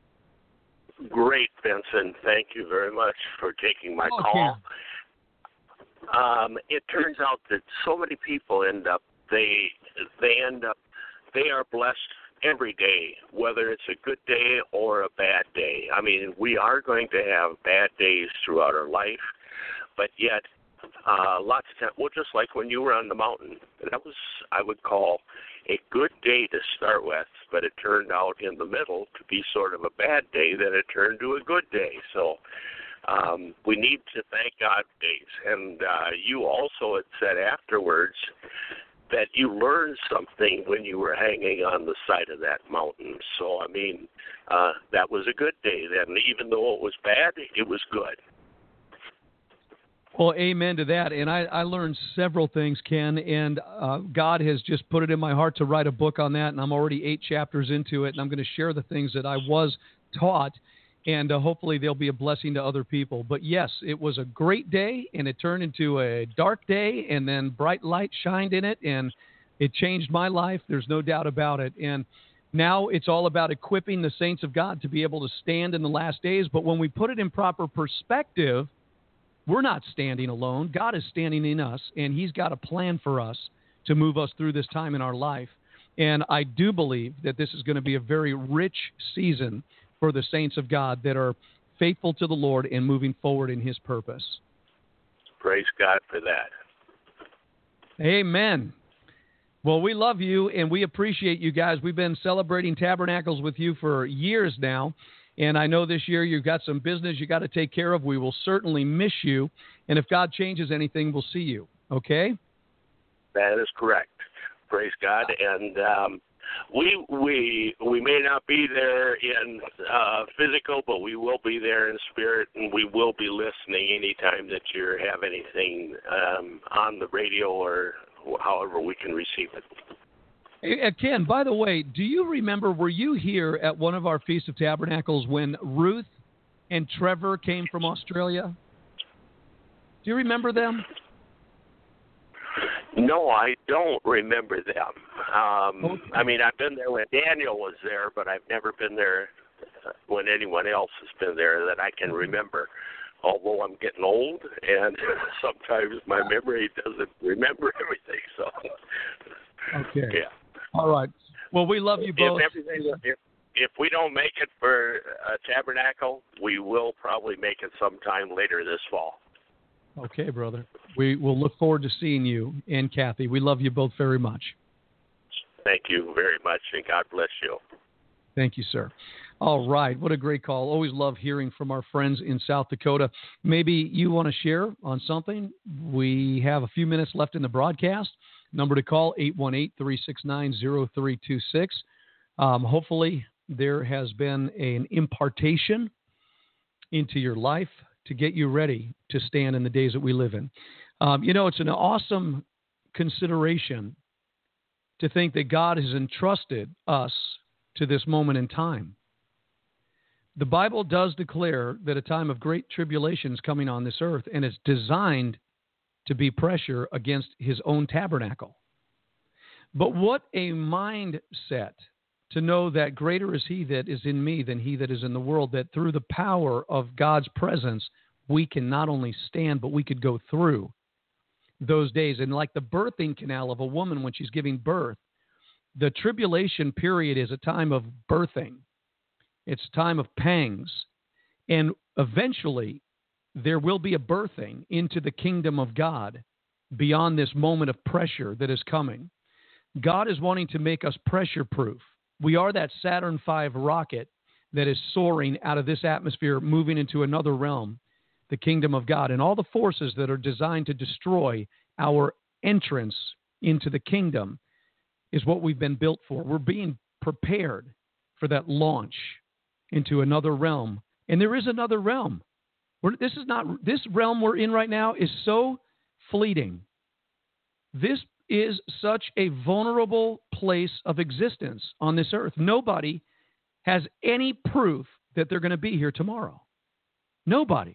Speaker 4: Great, Vincent. Thank you very much for taking my
Speaker 3: oh,
Speaker 4: call. Um, it turns out that so many people end up, they they end up, they are blessed every day, whether it's a good day or a bad day. I mean, we are going to have bad days throughout our life, but yet uh, lots of times, well, just like when you were on the mountain, that was, I would call, a good day to start with, but it turned out in the middle to be sort of a bad day, then it turned to a good day. So um, we need to thank God for days. And uh, you also had said afterwards that you learned something when you were hanging on the side of that mountain. So, I mean, uh, that was a good day then. Even though it was bad, it was good.
Speaker 3: Well, amen to that. And I, I learned several things, Ken, and uh, God has just put it in my heart to write a book on that, and I'm already eight chapters into it, and I'm going to share the things that I was taught, and uh, hopefully they'll be a blessing to other people. But yes, it was a great day, and it turned into a dark day, and then bright light shined in it, and it changed my life. There's no doubt about it. And now it's all about equipping the saints of God to be able to stand in the last days. But when we put it in proper perspective, we're not standing alone. God is standing in us, and he's got a plan for us to move us through this time in our life. And I do believe that this is going to be a very rich season for the saints of God that are faithful to the Lord and moving forward in his purpose.
Speaker 4: Praise God for that.
Speaker 3: Amen. Well, we love you, and we appreciate you guys. We've been celebrating Tabernacles with you for years now. And I know this year you've got some business you got to take care of. We will certainly miss you. And if God changes anything, we'll see you. Okay?
Speaker 4: That is correct. Praise God. And um, we we we may not be there in uh, physical, but we will be there in spirit, and we will be listening anytime that you have anything um, on the radio or however we can receive it.
Speaker 3: Hey, Ken, by the way, do you remember, were you here at one of our Feast of Tabernacles when Ruth and Trevor came from Australia? Do you remember them?
Speaker 4: No, I don't remember them. Um,
Speaker 3: okay.
Speaker 4: I mean, I've been there when Daniel was there, but I've never been there when anyone else has been there that I can remember. Although I'm getting old, and sometimes my memory doesn't remember everything. So,
Speaker 3: okay.
Speaker 4: Yeah.
Speaker 3: All right. Well, we love you both.
Speaker 4: If, everything, if, if we don't make it for a tabernacle, we will probably make it sometime later this fall.
Speaker 3: Okay, brother. We will look forward to seeing you and Kathy. We love you both very much.
Speaker 4: Thank you very much, and God bless you.
Speaker 3: Thank you, sir. All right. What a great call. Always love hearing from our friends in South Dakota. Maybe you want to share on something. We have a few minutes left in the broadcast. Number to call, eight one eight, three six nine, zero three two six. Um, hopefully there has been an impartation into your life to get you ready to stand in the days that we live in. Um, you know, it's an awesome consideration to think that God has entrusted us to this moment in time. The Bible does declare that a time of great tribulation is coming on this earth, and it's designed to be pressure against his own tabernacle. But what a mindset to know that greater is he that is in me than he that is in the world, that through the power of God's presence, we can not only stand, but we could go through those days. And like the birthing canal of a woman when she's giving birth, the tribulation period is a time of birthing. It's a time of pangs. And eventually, there will be a birthing into the kingdom of God beyond this moment of pressure that is coming. God is wanting to make us pressure-proof. We are that Saturn five rocket that is soaring out of this atmosphere, moving into another realm, the kingdom of God, and all the forces that are designed to destroy our entrance into the kingdom is what we've been built for. We're being prepared for that launch into another realm. And there is another realm. We're, this is not, this realm we're in right now is so fleeting. This is such a vulnerable place of existence on this earth. Nobody has any proof that they're going to be here tomorrow. Nobody.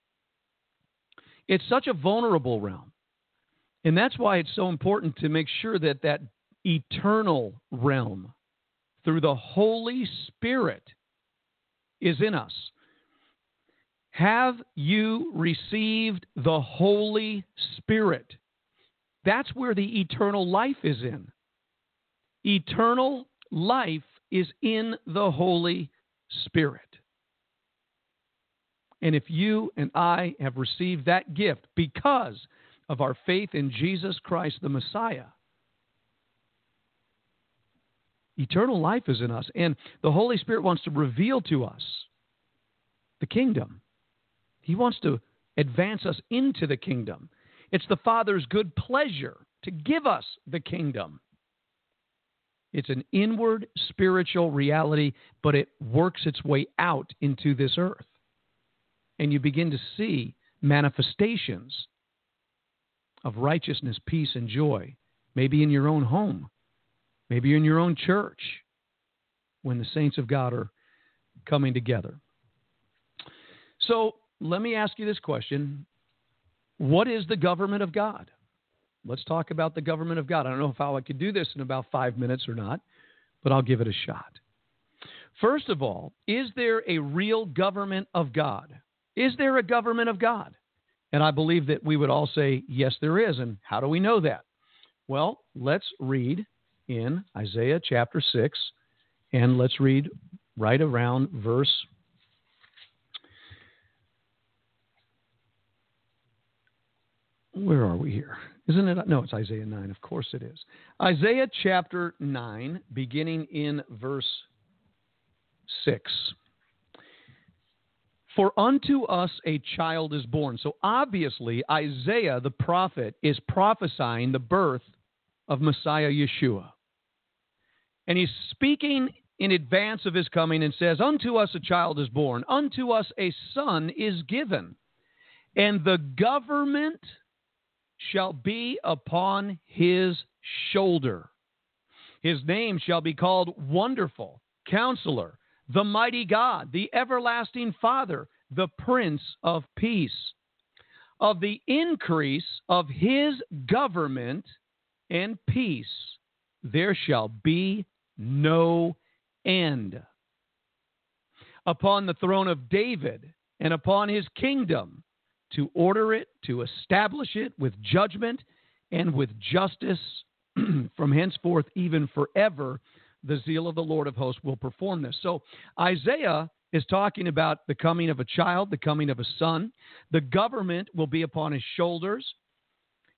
Speaker 3: It's such a vulnerable realm. And that's why it's so important to make sure that that eternal realm through the Holy Spirit is in us. Have you received the Holy Spirit? That's where the eternal life is in. Eternal life is in the Holy Spirit. And if you and I have received that gift because of our faith in Jesus Christ, the Messiah, eternal life is in us. And the Holy Spirit wants to reveal to us the kingdom. He wants to advance us into the kingdom. It's the Father's good pleasure to give us the kingdom. It's an inward spiritual reality, but it works its way out into this earth. And you begin to see manifestations of righteousness, peace, and joy, maybe in your own home, maybe in your own church, when the saints of God are coming together. So let me ask you this question. What is the government of God? Let's talk about the government of God. I don't know if I could do this in about five minutes or not, but I'll give it a shot. First of all, is there a real government of God? Is there a government of God? And I believe that we would all say, yes, there is. And how do we know that? Well, let's read in Isaiah chapter six, and let's read right around verse Where are we here? Isn't it? No, it's Isaiah nine. Of course it is. Isaiah chapter nine, beginning in verse six. For unto us a child is born. So obviously, Isaiah the prophet is prophesying the birth of Messiah Yeshua. And he's speaking in advance of his coming and says, unto us a child is born, unto us a son is given, and the government shall be upon his shoulder. His name shall be called Wonderful, Counselor, the Mighty God, the Everlasting Father, the Prince of Peace. Of the increase of his government and peace there shall be no end. Upon the throne of David and upon his kingdom, to order it, to establish it with judgment and with justice from henceforth, even forever, the zeal of the Lord of hosts will perform this. So Isaiah is talking about the coming of a child, the coming of a son. The government will be upon his shoulders.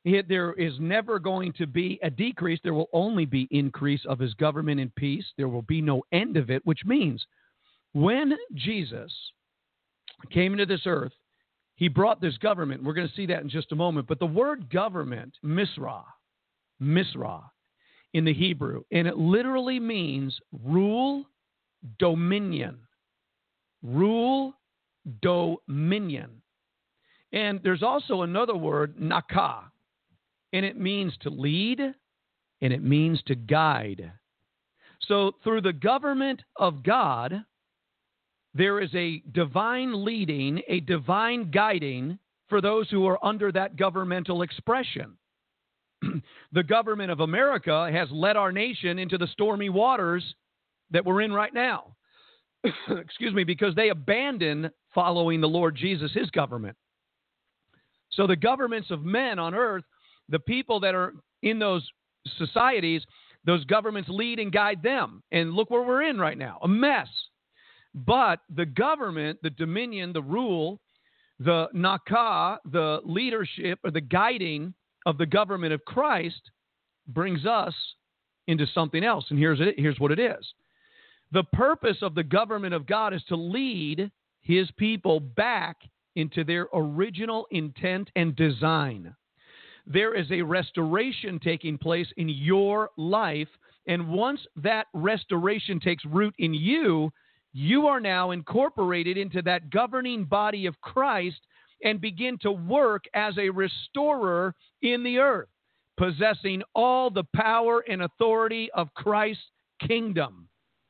Speaker 3: It, there is never going to be a decrease. There will only be increase of his government and peace. There will be no end of it, which means when Jesus came into this earth, he brought this government. We're going to see that in just a moment. But the word government, misra, misra, in the Hebrew, and it literally means rule, dominion. Rule, dominion. And there's also another word, nakah, and it means to lead, and it means to guide. So through the government of God, there is a divine leading, a divine guiding for those who are under that governmental expression. The government of America has led our nation into the stormy waters that we're in right now. Excuse me, because they abandoned following the Lord Jesus, his government. So the governments of men on earth, the people that are in those societies, those governments lead and guide them. And look where we're in right now, a mess. But the government, the dominion, the rule, the nakah, the leadership, or the guiding of the government of Christ brings us into something else. And here's it, here's what it is. The purpose of the government of God is to lead his people back into their original intent and design. There is a restoration taking place in your life, and once that restoration takes root in you, you are now incorporated into that governing body of Christ and begin to work as a restorer in the earth, possessing all the power and authority of Christ's kingdom.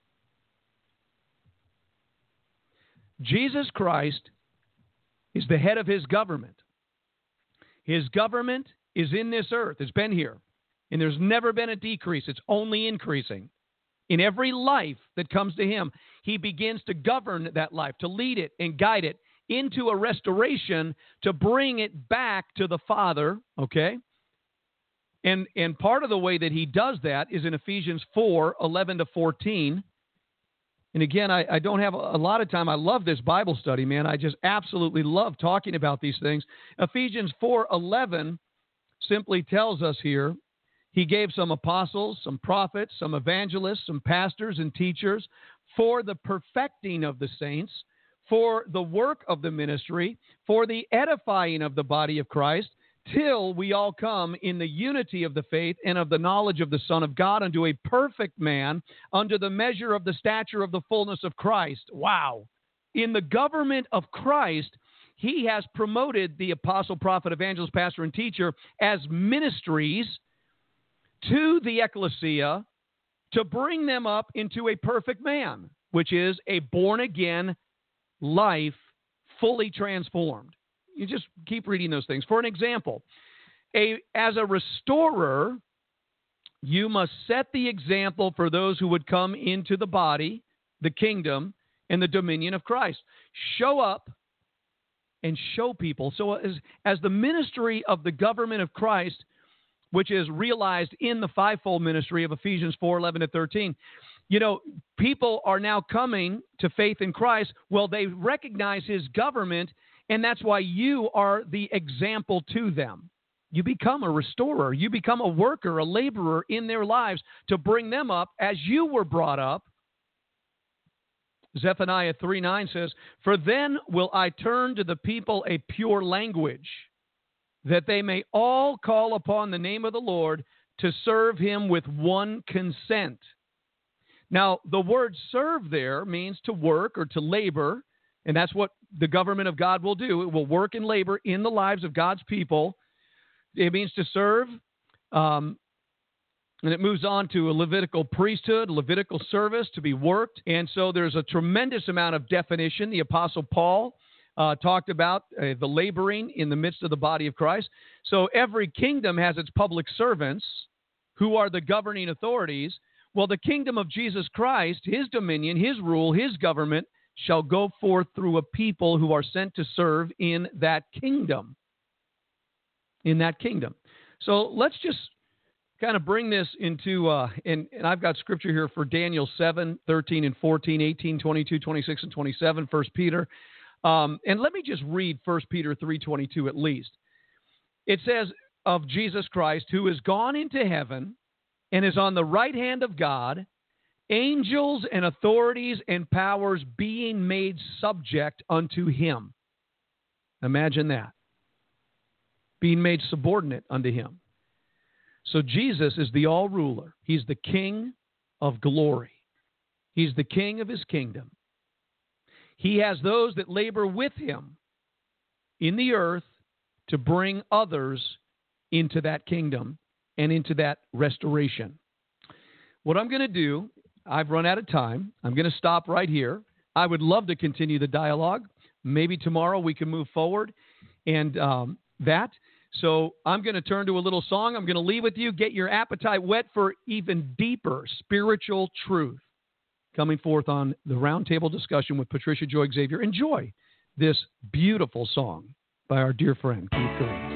Speaker 3: Jesus Christ is the head of his government. His government is in this earth. It's been here. And there's never been a decrease. It's only increasing. In every life that comes to him, he begins to govern that life, to lead it and guide it into a restoration, to bring it back to the Father, okay? And and part of the way that he does that is in Ephesians four, eleven to fourteen. And again, I, I don't have a, a lot of time. I love this Bible study, man. I just absolutely love talking about these things. Ephesians four, eleven simply tells us here, he gave some apostles, some prophets, some evangelists, some pastors and teachers for the perfecting of the saints, for the work of the ministry, for the edifying of the body of Christ, till we all come in the unity of the faith and of the knowledge of the Son of God unto a perfect man, under the measure of the stature of the fullness of Christ. Wow. In the government of Christ, he has promoted the apostle, prophet, evangelist, pastor, and teacher as ministries to the ecclesia to bring them up into a perfect man, which is a born-again life fully transformed. You just keep reading those things. For an example, a, as a restorer, you must set the example for those who would come into the body, the kingdom, and the dominion of Christ. Show up and show people. So as, as the ministry of the government of Christ, which is realized in the fivefold ministry of Ephesians four, eleven to thirteen, you know, people are now coming to faith in Christ. Well, they recognize his government, and that's why you are the example to them. You become a restorer. You become a worker, a laborer in their lives to bring them up as you were brought up. Zephaniah three nine says, "For then will I turn to the people a pure language, that they may all call upon the name of the Lord to serve him with one consent." Now, the word serve there means to work or to labor, and that's what the government of God will do. It will work and labor in the lives of God's people. It means to serve, um, and it moves on to a Levitical priesthood, Levitical service to be worked. And so there's a tremendous amount of definition. The Apostle Paul uh, talked about uh, the laboring in the midst of the body of Christ. So every kingdom has its public servants who are the governing authorities. Well, the kingdom of Jesus Christ, his dominion, his rule, his government shall go forth through a people who are sent to serve in that kingdom. In that kingdom. So let's just kind of bring this into, uh, and, and I've got scripture here for Daniel seven, thirteen and fourteen, eighteen, twenty-two, twenty-six, and twenty-seven, First Peter. Um, and let me just read First Peter three twenty-two at least. It says, of Jesus Christ, who has gone into heaven and is on the right hand of God, angels and authorities and powers being made subject unto him. Imagine that. Being made subordinate unto him. So Jesus is the all-ruler. He's the King of glory. He's the King of his kingdom. He has those that labor with him in the earth to bring others into that kingdom and into that restoration. What I'm going to do, I've run out of time. I'm going to stop right here. I would love to continue the dialogue. Maybe tomorrow we can move forward and um, that. So I'm going to turn to a little song. I'm going to leave with you. Get your appetite whet for even deeper spiritual truth coming forth on the roundtable discussion with Patricia Joy Xavier. Enjoy this beautiful song by our dear friend Keith Green.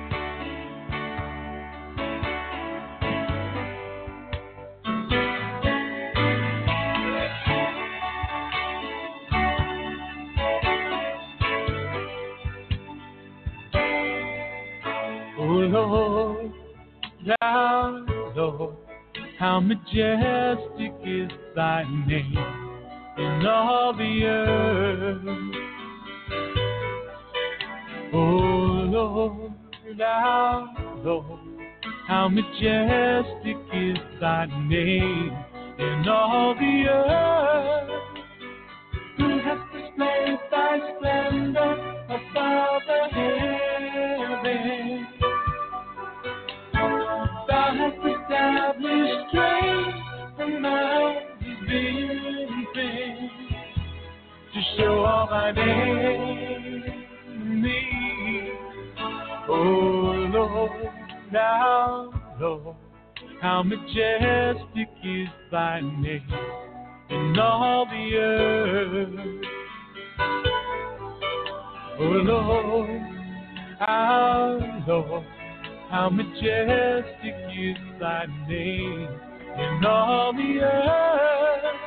Speaker 5: Lord, thou Lord, how majestic is thy name in all the earth. Oh Lord, thou Lord, how majestic is thy name in all the earth. Who has displayed thy splendor above the heavens? Thou hast established strength from mountains being things to show all thy name. Oh Lord, thou Lord, how majestic is thy name in all the earth. Oh Lord, our Lord, how majestic is thy name in all the earth.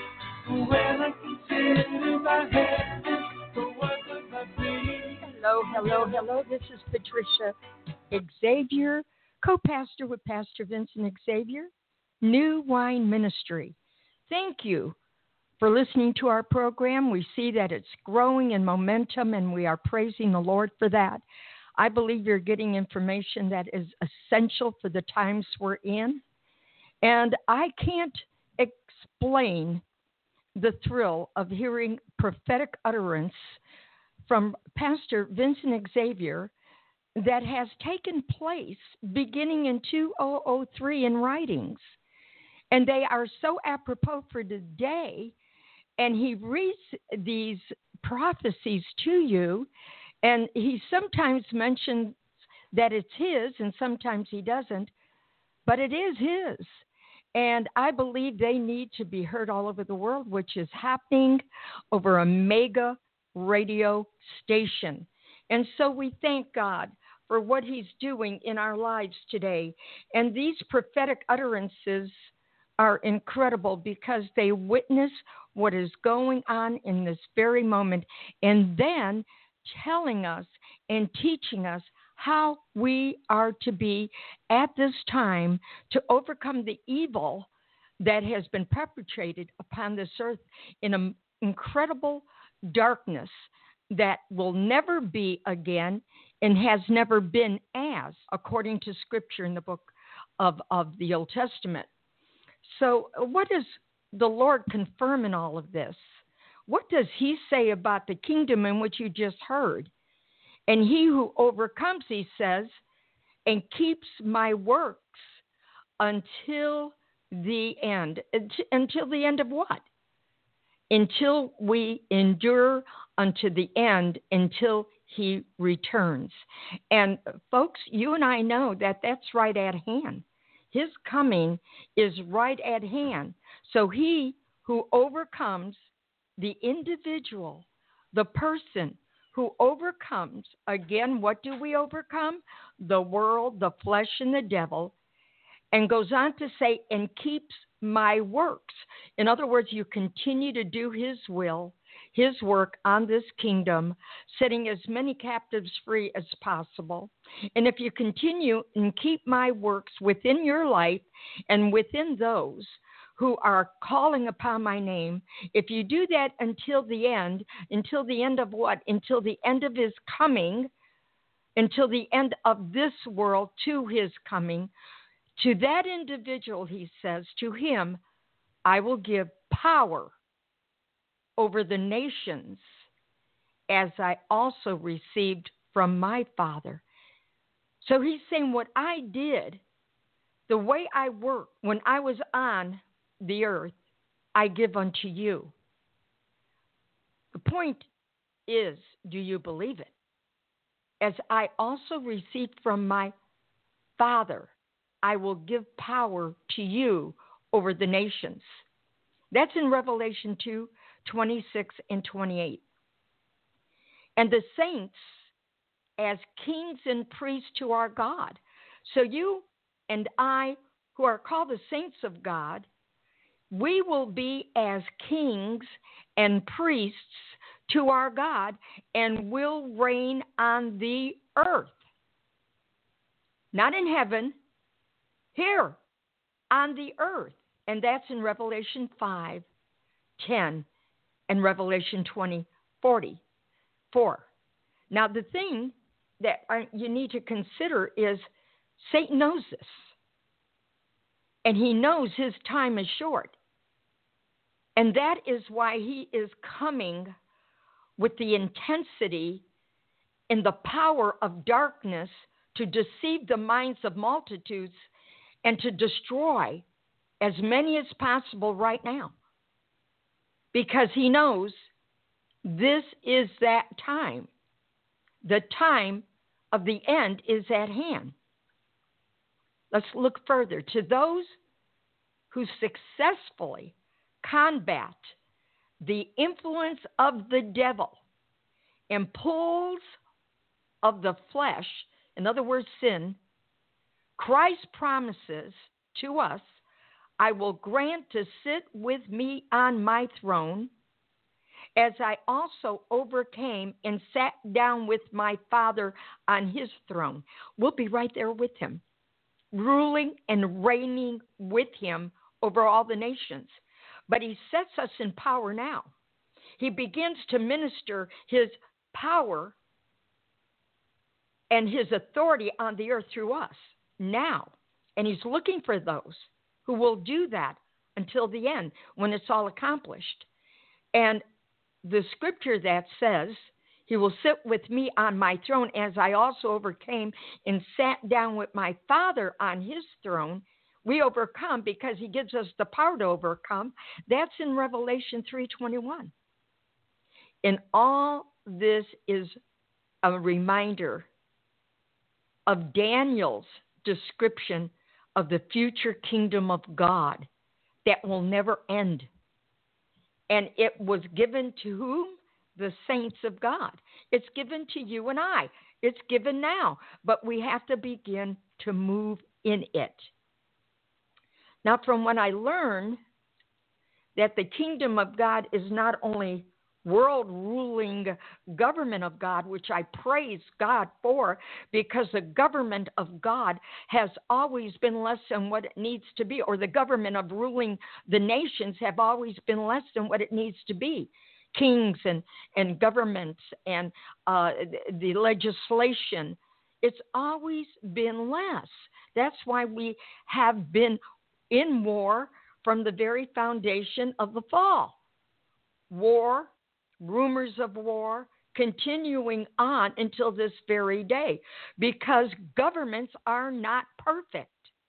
Speaker 5: When I consider thy heavens, the work of thy feet.
Speaker 6: Hello, hello, hello. This is Patricia Xavier, co-pastor with Pastor Vincent Xavier, New Wine Ministry. Thank you for listening to our program. We see that it's growing in momentum, and we are praising the Lord for that. I believe you're getting information that is essential for the times we're in. And I can't explain the thrill of hearing prophetic utterance from Pastor Vincent Xavier that has taken place beginning in two thousand three in writings. And they are so apropos for today. And he reads these prophecies to you. And he sometimes mentions that it's his, and sometimes he doesn't, but it is his. And I believe they need to be heard all over the world, which is happening over a mega radio station. And so we thank God for what he's doing in our lives today. And these prophetic utterances are incredible because they witness what is going on in this very moment, and then telling us and teaching us how we are to be at this time to overcome the evil that has been perpetrated upon this earth in an incredible darkness that will never be again and has never been as, according to Scripture in the book of, of the Old Testament. So what does the Lord confirm in all of this? What does he say about the kingdom in which you just heard? And he who overcomes, he says, and keeps my works until the end. Until the end of what? Until we endure unto the end, until he returns. And folks, you and I know that that's right at hand. His coming is right at hand. So he who overcomes, the individual, the person who overcomes, again, what do we overcome? The world, the flesh, and the devil, and goes on to say, and keeps my works. In other words, you continue to do his will. his work on this kingdom, setting as many captives free as possible. And if you continue and keep my works within your life and within those who are calling upon my name, if you do that until the end, until the end of what? Until the end of his coming, until the end of this world to his coming, to that individual, he says, to him, I will give power over the nations, as I also received from my Father. So he's saying what I did, the way I worked when I was on the earth, I give unto you. The point is, do you believe it? As I also received from my Father, I will give power to you over the nations. That's in Revelation two, twenty-six and twenty-eight. And the saints as kings and priests to our God. So you and I, who are called the saints of God, we will be as kings and priests to our God and will reign on the earth. Not in heaven, here on the earth. And that's in Revelation five, ten, and Revelation twenty, forty-four. Now, the thing that you need to consider is Satan knows this. And he knows his time is short. And that is why he is coming with the intensity and the power of darkness to deceive the minds of multitudes and to destroy as many as possible right now. Because he knows this is that time. The time of the end is at hand. Let's look further to those who successfully combat the influence of the devil and pulls of the flesh, in other words, sin. Christ promises to us, I will grant to sit with me on my throne, as I also overcame and sat down with my Father on his throne. We'll be right there with him, ruling and reigning with him over all the nations. But he sets us in power now. He begins to minister his power and his authority on the earth through us now. And he's looking for those who will do that until the end, when it's all accomplished. And the scripture that says, he will sit with me on my throne, as I also overcame and sat down with my Father on his throne. We overcome because he gives us the power to overcome. That's in Revelation three twenty-one. And all this is a reminder of Daniel's description of the future kingdom of God that will never end. And it was given to whom? The saints of God. It's given to you and I. It's given now. But we have to begin to move in it. Now, from what I learned, that the kingdom of God is not only world ruling government of God, which I praise God for, because the government of God has always been less than what it needs to be, or the government of ruling the nations have always been less than what it needs to be. Kings and, and governments and uh, the legislation, it's always been less. That's why we have been in war from the very foundation of the fall. War, rumors of war, continuing on until this very day, because governments are not perfect.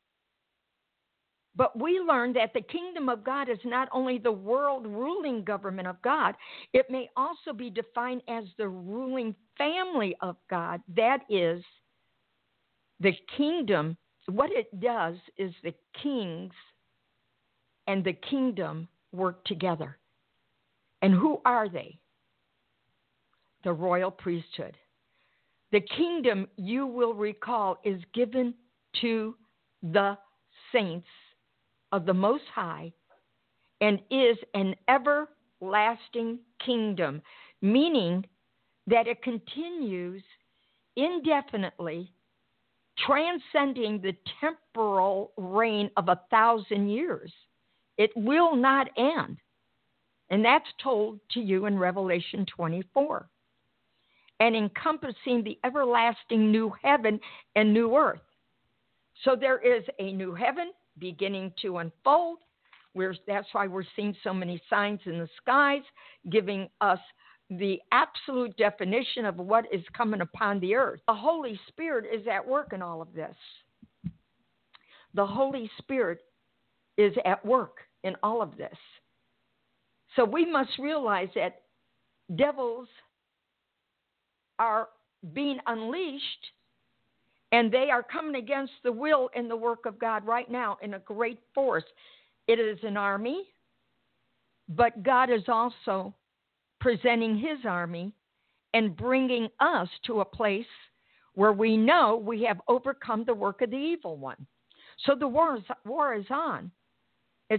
Speaker 6: But we learned that the kingdom of God is not only the world ruling government of God, it may also be defined as the ruling family of God. That is the kingdom. What it does is the kings and the kingdom work together. And who are they? The royal priesthood. The kingdom, you will recall, is given to the saints of the Most High and is an everlasting kingdom, meaning that it continues indefinitely, transcending the temporal reign of a thousand years. It will not end. And that's told to you in Revelation twenty-four. And encompassing the everlasting new heaven and new earth. So there is a new heaven beginning to unfold. We're, that's why we're seeing so many signs in the skies, giving us the absolute definition of what is coming upon the earth. The Holy Spirit is at work in all of this. The Holy Spirit is at work in all of this. So we must realize that devils are being unleashed, and they are coming against the will and the work of God right now in a great force. It is an army, but God is also presenting his army and bringing us to a place where we know we have overcome the work of the evil one. So the war is, war is on. It's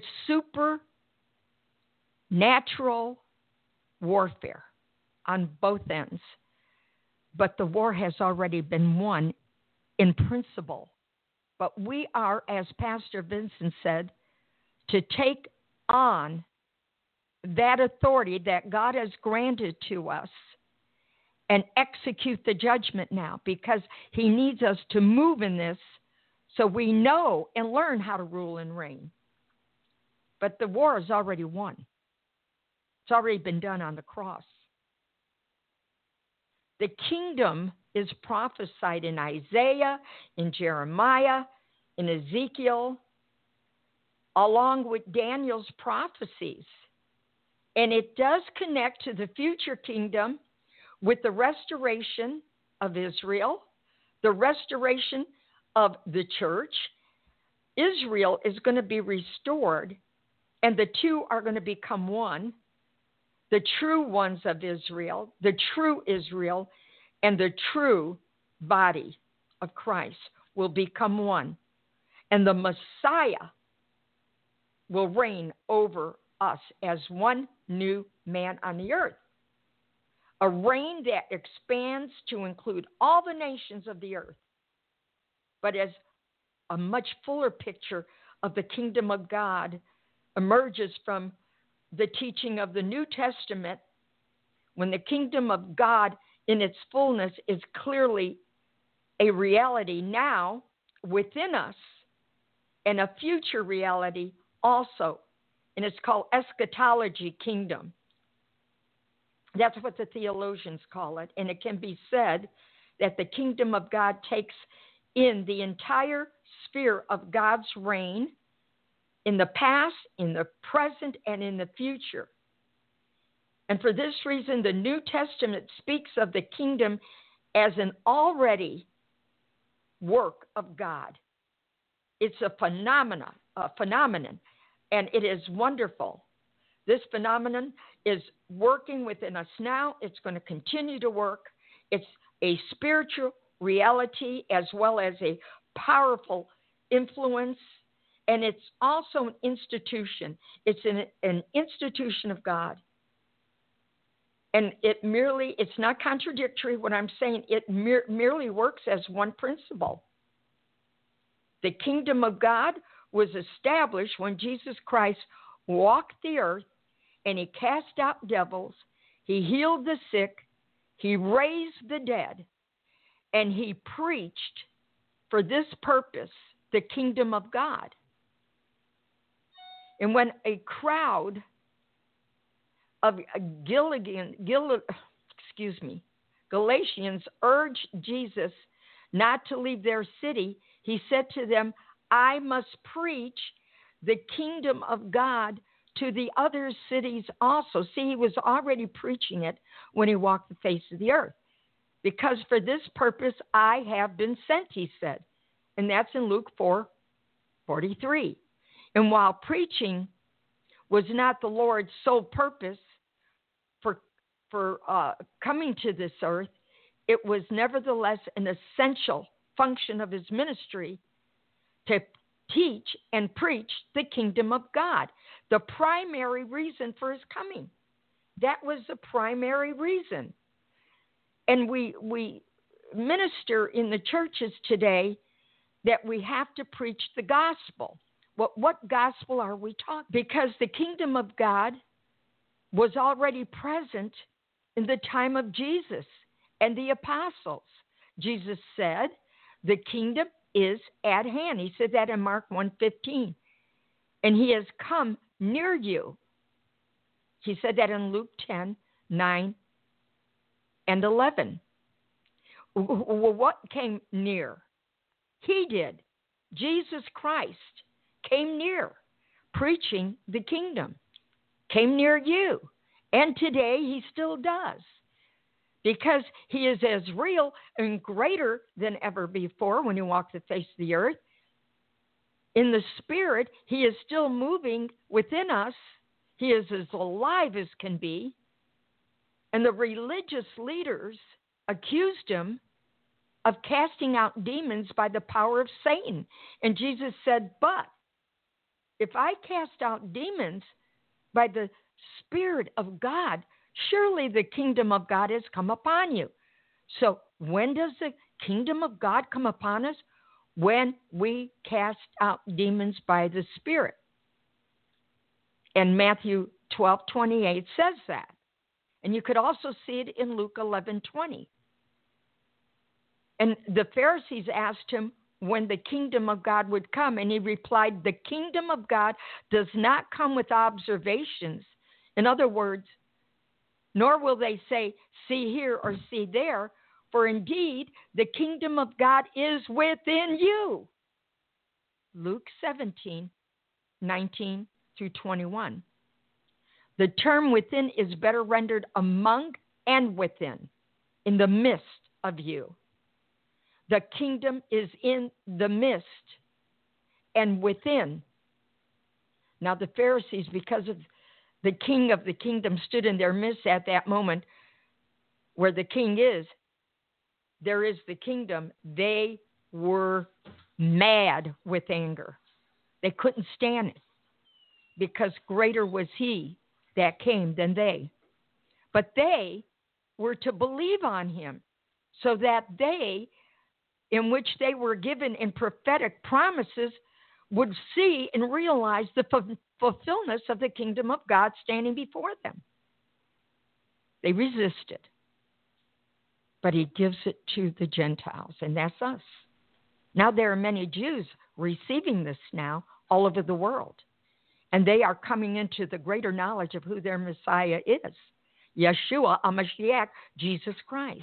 Speaker 6: supernatural warfare on both ends. But the war has already been won in principle. But we are, as Pastor Vincent said, to take on that authority that God has granted to us and execute the judgment now, because he needs us to move in this so we know and learn how to rule and reign. But the war is already won. It's already been done on the cross. The kingdom is prophesied in Isaiah, in Jeremiah, in Ezekiel, along with Daniel's prophecies. And it does connect to the future kingdom with the restoration of Israel, the restoration of the church. Israel is going to be restored, and the two are going to become one. The true ones of Israel, the true Israel, and the true body of Christ will become one. And the Messiah will reign over us as one new man on the earth. A reign that expands to include all the nations of the earth, but as a much fuller picture of the kingdom of God emerges from the teaching of the New Testament, when the kingdom of God in its fullness is clearly a reality now within us, and a future reality also. And it's called eschatology kingdom. That's what the theologians call it. And it can be said that the kingdom of God takes in the entire sphere of God's reign in the past, in the present, and in the future. And for this reason, the New Testament speaks of the kingdom as an already work of God. It's a phenomena, a phenomenon, and it is wonderful. This phenomenon is working within us now. It's going to continue to work. It's a spiritual reality as well as a powerful influence. And it's also an institution. It's an, an institution of God. And it merely, it's not contradictory what I'm saying. It mer- merely works as one principle. The kingdom of God was established when Jesus Christ walked the earth and he cast out devils, he healed the sick, he raised the dead, and he preached for this purpose the kingdom of God. And when a crowd of Gilligan, Gil, excuse me, Galatians urged Jesus not to leave their city, he said to them, I must preach the kingdom of God to the other cities also. See, he was already preaching it when he walked the face of the earth. Because for this purpose I have been sent, he said. And that's in Luke four forty-three. And while preaching was not the Lord's sole purpose for, for uh, coming to this earth, it was nevertheless an essential function of his ministry to teach and preach the kingdom of God, the primary reason for his coming. That was the primary reason. And we we minister in the churches today that we have to preach the gospel. What what gospel are we talking? Because the kingdom of God was already present in the time of Jesus and the apostles. Jesus said, the kingdom is at hand. He said that in Mark one fifteen. And he has come near you. He said that in Luke ten, nine, and eleven. Well, what came near? He did. Jesus Christ came near, preaching the kingdom. Came near you. And today he still does. Because he is as real and greater than ever before when he walked the face of the earth. In the spirit, he is still moving within us. He is as alive as can be. And the religious leaders accused him of casting out demons by the power of Satan. And Jesus said, but if I cast out demons by the Spirit of God, surely the kingdom of God has come upon you. So when does the kingdom of God come upon us? When we cast out demons by the Spirit. And Matthew twelve twenty-eight says that. And you could also see it in Luke eleven twenty. And the Pharisees asked him when the kingdom of God would come, and he replied, the kingdom of God does not come with observations. In other words, nor will they say, see here or see there, for indeed the kingdom of God is within you. Luke seventeen, nineteen through twenty-one. The term within is better rendered among and within, in the midst of you. The kingdom is in the midst and within. Now the Pharisees, because of the king of the kingdom stood in their midst at that moment, where the king is, there is the kingdom. They were mad with anger. They couldn't stand it because greater was he that came than they. But they were to believe on him so that they, in which they were given in prophetic promises, would see and realize the f- fulfillment of the kingdom of God standing before them. They resisted. But he gives it to the Gentiles, and that's us. Now there are many Jews receiving this now all over the world. And they are coming into the greater knowledge of who their Messiah is. Yeshua HaMashiach, Jesus Christ.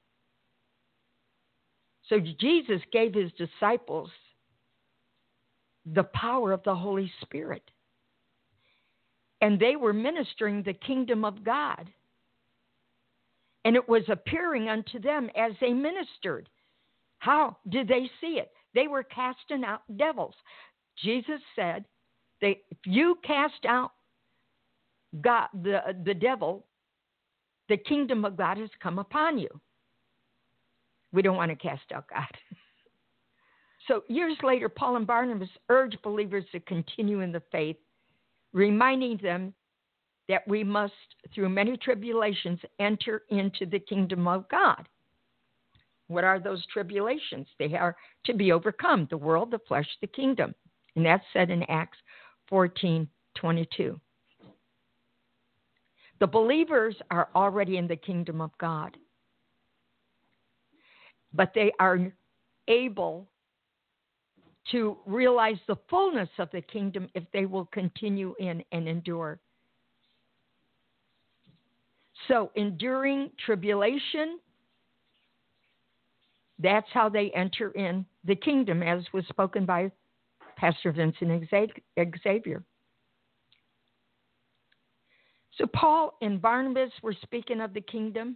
Speaker 6: So Jesus gave his disciples the power of the Holy Spirit. And they were ministering the kingdom of God. And it was appearing unto them as they ministered. How did they see it? They were casting out devils. Jesus said, they, if you cast out God, the, the devil, the kingdom of God has come upon you. We don't want to cast out God. So years later, Paul and Barnabas urged believers to continue in the faith, reminding them that we must, through many tribulations, enter into the kingdom of God. What are those tribulations? They are to be overcome, the world, the flesh, the kingdom. And that's said in Acts fourteen twenty-two. The believers are already in the kingdom of God, but they are able to realize the fullness of the kingdom if they will continue in and endure. So enduring tribulation, that's how they enter in the kingdom, as was spoken by Pastor Vincent Xavier. So Paul and Barnabas were speaking of the kingdom,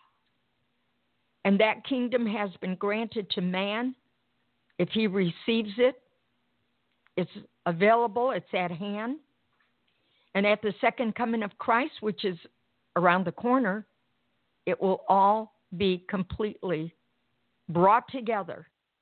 Speaker 6: and that kingdom has been granted to man. If he receives it, it's available, it's at hand. And at the second coming of Christ, which is around the corner, it will all be completely brought together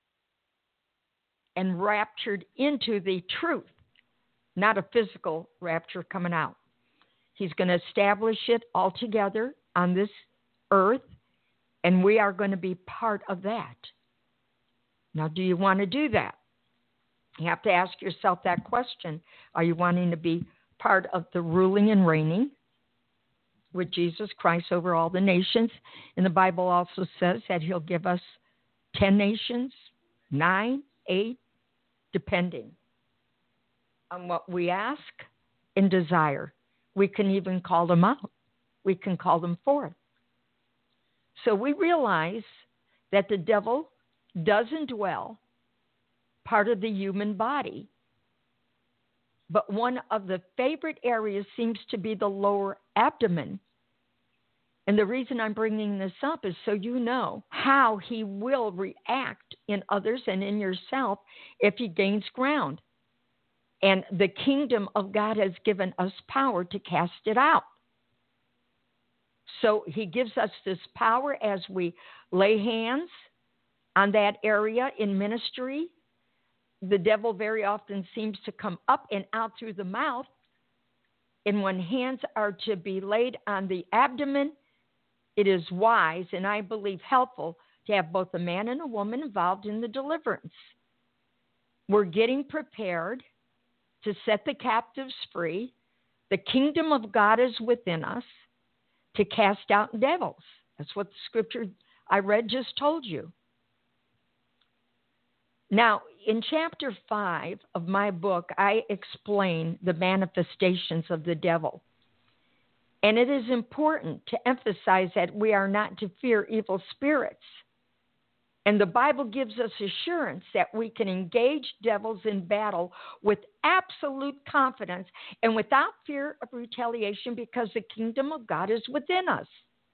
Speaker 6: and raptured into the truth, not a physical rapture coming out. He's going to establish it all together on this earth, and we are going to be part of that. Now, do you want to do that? You have to ask yourself that question. Are you wanting to be part of the ruling and reigning with Jesus Christ over all the nations? And the Bible also says that he'll give us ten nations, nine, eight, depending on what we ask and desire. We can even call them out. We can call them forth. So we realize that the devil doesn't dwell part of the human body, but one of the favorite areas seems to be the lower abdomen. And the reason I'm bringing this up is so you know how he will react in others and in yourself if he gains ground. And the kingdom of God has given us power to cast it out. So he gives us this power as we lay hands on that area in ministry. The devil very often seems to come up and out through the mouth. And when hands are to be laid on the abdomen, it is wise and I believe helpful to have both a man and a woman involved in the deliverance. We're getting prepared to set the captives free. The kingdom of God is within us to cast out devils. That's what the scripture I read just told you. Now, in chapter five of my book, I explain the manifestations of the devil. And it is important to emphasize that we are not to fear evil spirits. And the Bible gives us assurance that we can engage devils in battle with absolute confidence and without fear of retaliation because the kingdom of God is within us.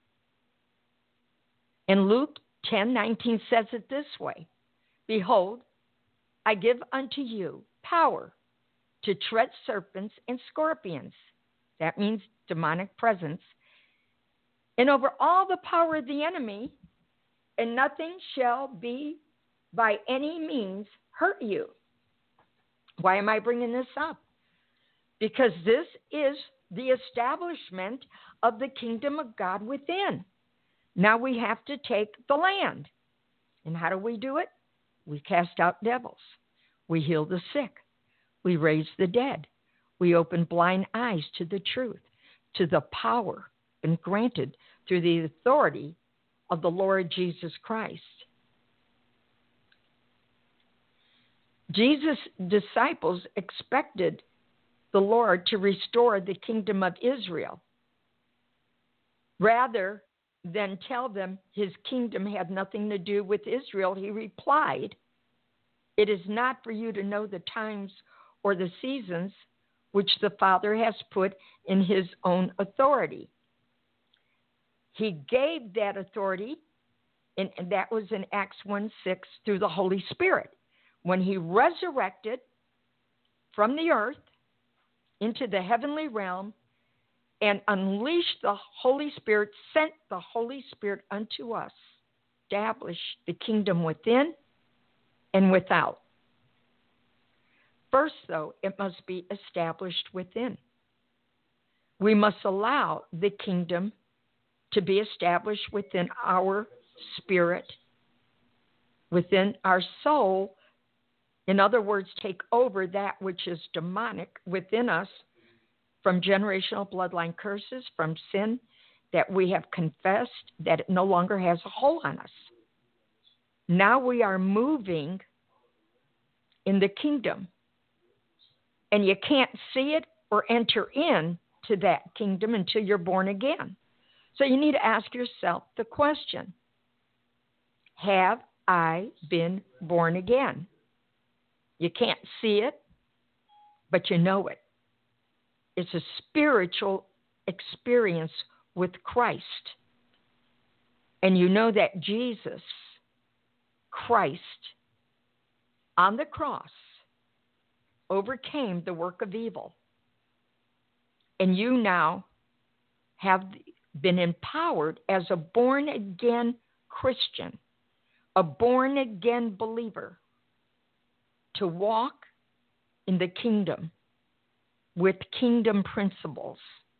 Speaker 6: And Luke ten nineteen says it this way, "Behold, I give unto you power to tread serpents and scorpions." That means demonic presence. "And over all the power of the enemy, and nothing shall be by any means hurt you." Why am I bringing this up? Because this is the establishment of the kingdom of God within. Now we have to take the land. And how do we do it? We cast out devils. We heal the sick. We raise the dead. We open blind eyes to the truth, to the power and granted through the authority of the Lord Jesus Christ. Jesus' disciples expected the Lord to restore the kingdom of Israel rather than tell them his kingdom had nothing to do with Israel. He replied, "It is not for you to know the times or the seasons which the Father has put in his own authority." He gave that authority, and that was in Acts one six, through the Holy Spirit. When he resurrected from the earth into the heavenly realm and unleashed the Holy Spirit, sent the Holy Spirit unto us, established the kingdom within and without. First, though, it must be established within. We must allow the kingdom to be established within our spirit, within our soul. In other words, take over that which is demonic within us from generational bloodline curses, from sin that we have confessed that it no longer has a hold on us. Now we are moving in the kingdom. And you can't see it or enter in to that kingdom until you're born again. So you need to ask yourself the question, have I been born again? You can't see it, but you know it. It's a spiritual experience with Christ. And you know that Jesus Christ on the cross overcame the work of evil. And you now have been empowered as a born-again Christian, a born-again believer, to walk in the kingdom with kingdom principles.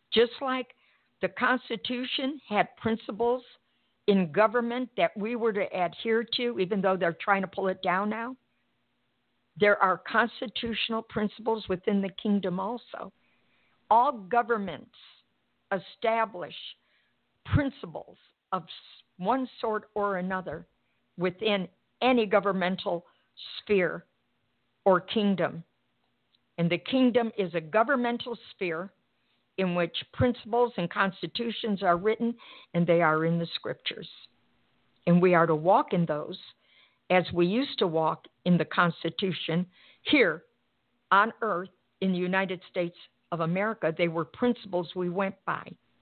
Speaker 6: Just like the Constitution had principles in government that we were to adhere to, even though they're trying to pull it down now, there are constitutional principles within the kingdom also. All governments establish principles of one sort or another within any governmental sphere or kingdom. And the kingdom is a governmental sphere in which principles and constitutions are written, and they are in the scriptures. And we are to walk in those as we used to walk in the Constitution here on earth in the United States of America. They were principles we went by.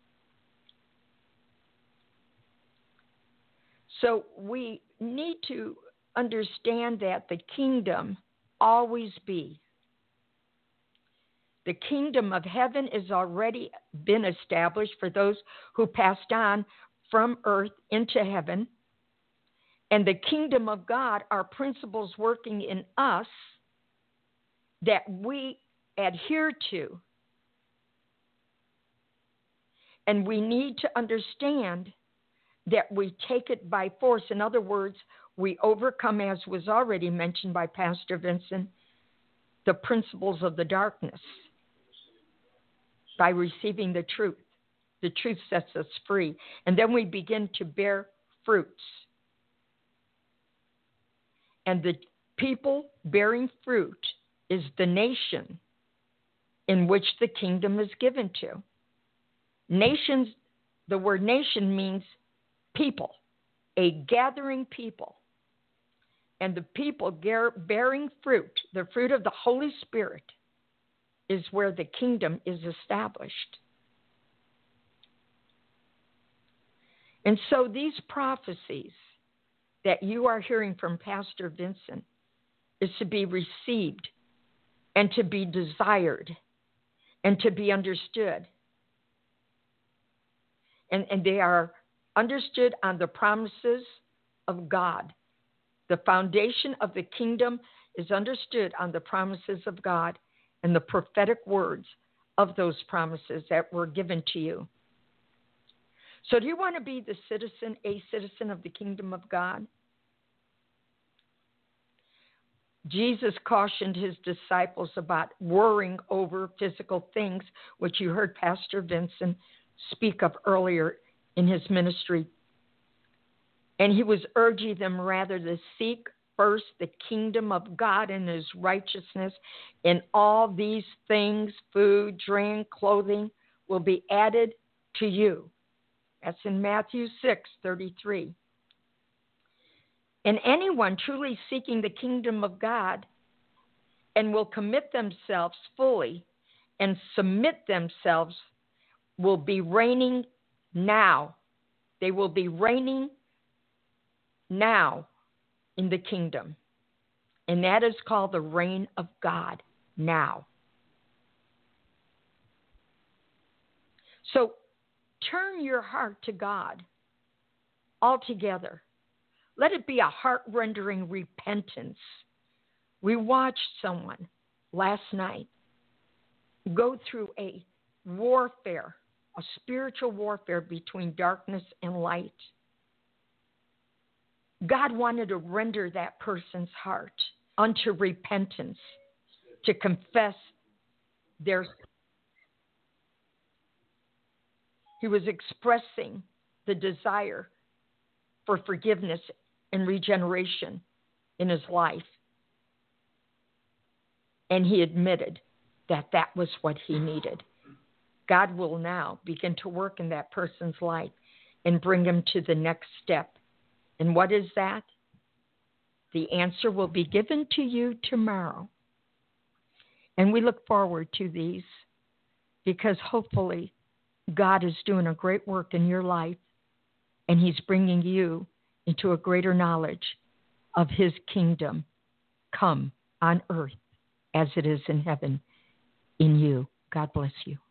Speaker 6: So we need to understand that the kingdom always be. The kingdom of heaven has already been established for those who passed on from earth into heaven. And the kingdom of God are principles working in us that we adhere to. And we need to understand that we take it by force. In other words, we overcome, as was already mentioned by Pastor Vincent, the principles of the darkness by receiving the truth. The truth sets us free. And then we begin to bear fruits. And the people bearing fruit is the nation in which the kingdom is given to. Nations, the word nation means people, a gathering people. And the people bearing fruit, the fruit of the Holy Spirit, is where the kingdom is established. And so these prophecies that you are hearing from Pastor Vincent is to be received and to be desired and to be understood. And, and they are understood on the promises of God. The foundation of the kingdom is understood on the promises of God and the prophetic words of those promises that were given to you. So do you want to be the citizen, a citizen of the kingdom of God? Jesus cautioned his disciples about worrying over physical things, which you heard Pastor Vincent speak of earlier in his ministry. And he was urging them rather to seek first the kingdom of God and his righteousness, and all these things, food, drink, clothing, will be added to you. That's in Matthew six thirty-three. And anyone truly seeking the kingdom of God and will commit themselves fully and submit themselves will be reigning now. They will be reigning now in the kingdom. And that is called the reign of God now. So turn your heart to God altogether. Let it be a heart-rendering repentance. We watched someone last night go through a warfare, a spiritual warfare between darkness and light. God wanted to render that person's heart unto repentance, to confess their sin. He was expressing the desire for forgiveness and regeneration in his life. And he admitted that that was what he needed. God will now begin to work in that person's life and bring him to the next step. And what is that? The answer will be given to you tomorrow. And we look forward to these because hopefully God is doing a great work in your life and he's bringing you into a greater knowledge of his kingdom come on earth as it is in heaven in you. God bless you.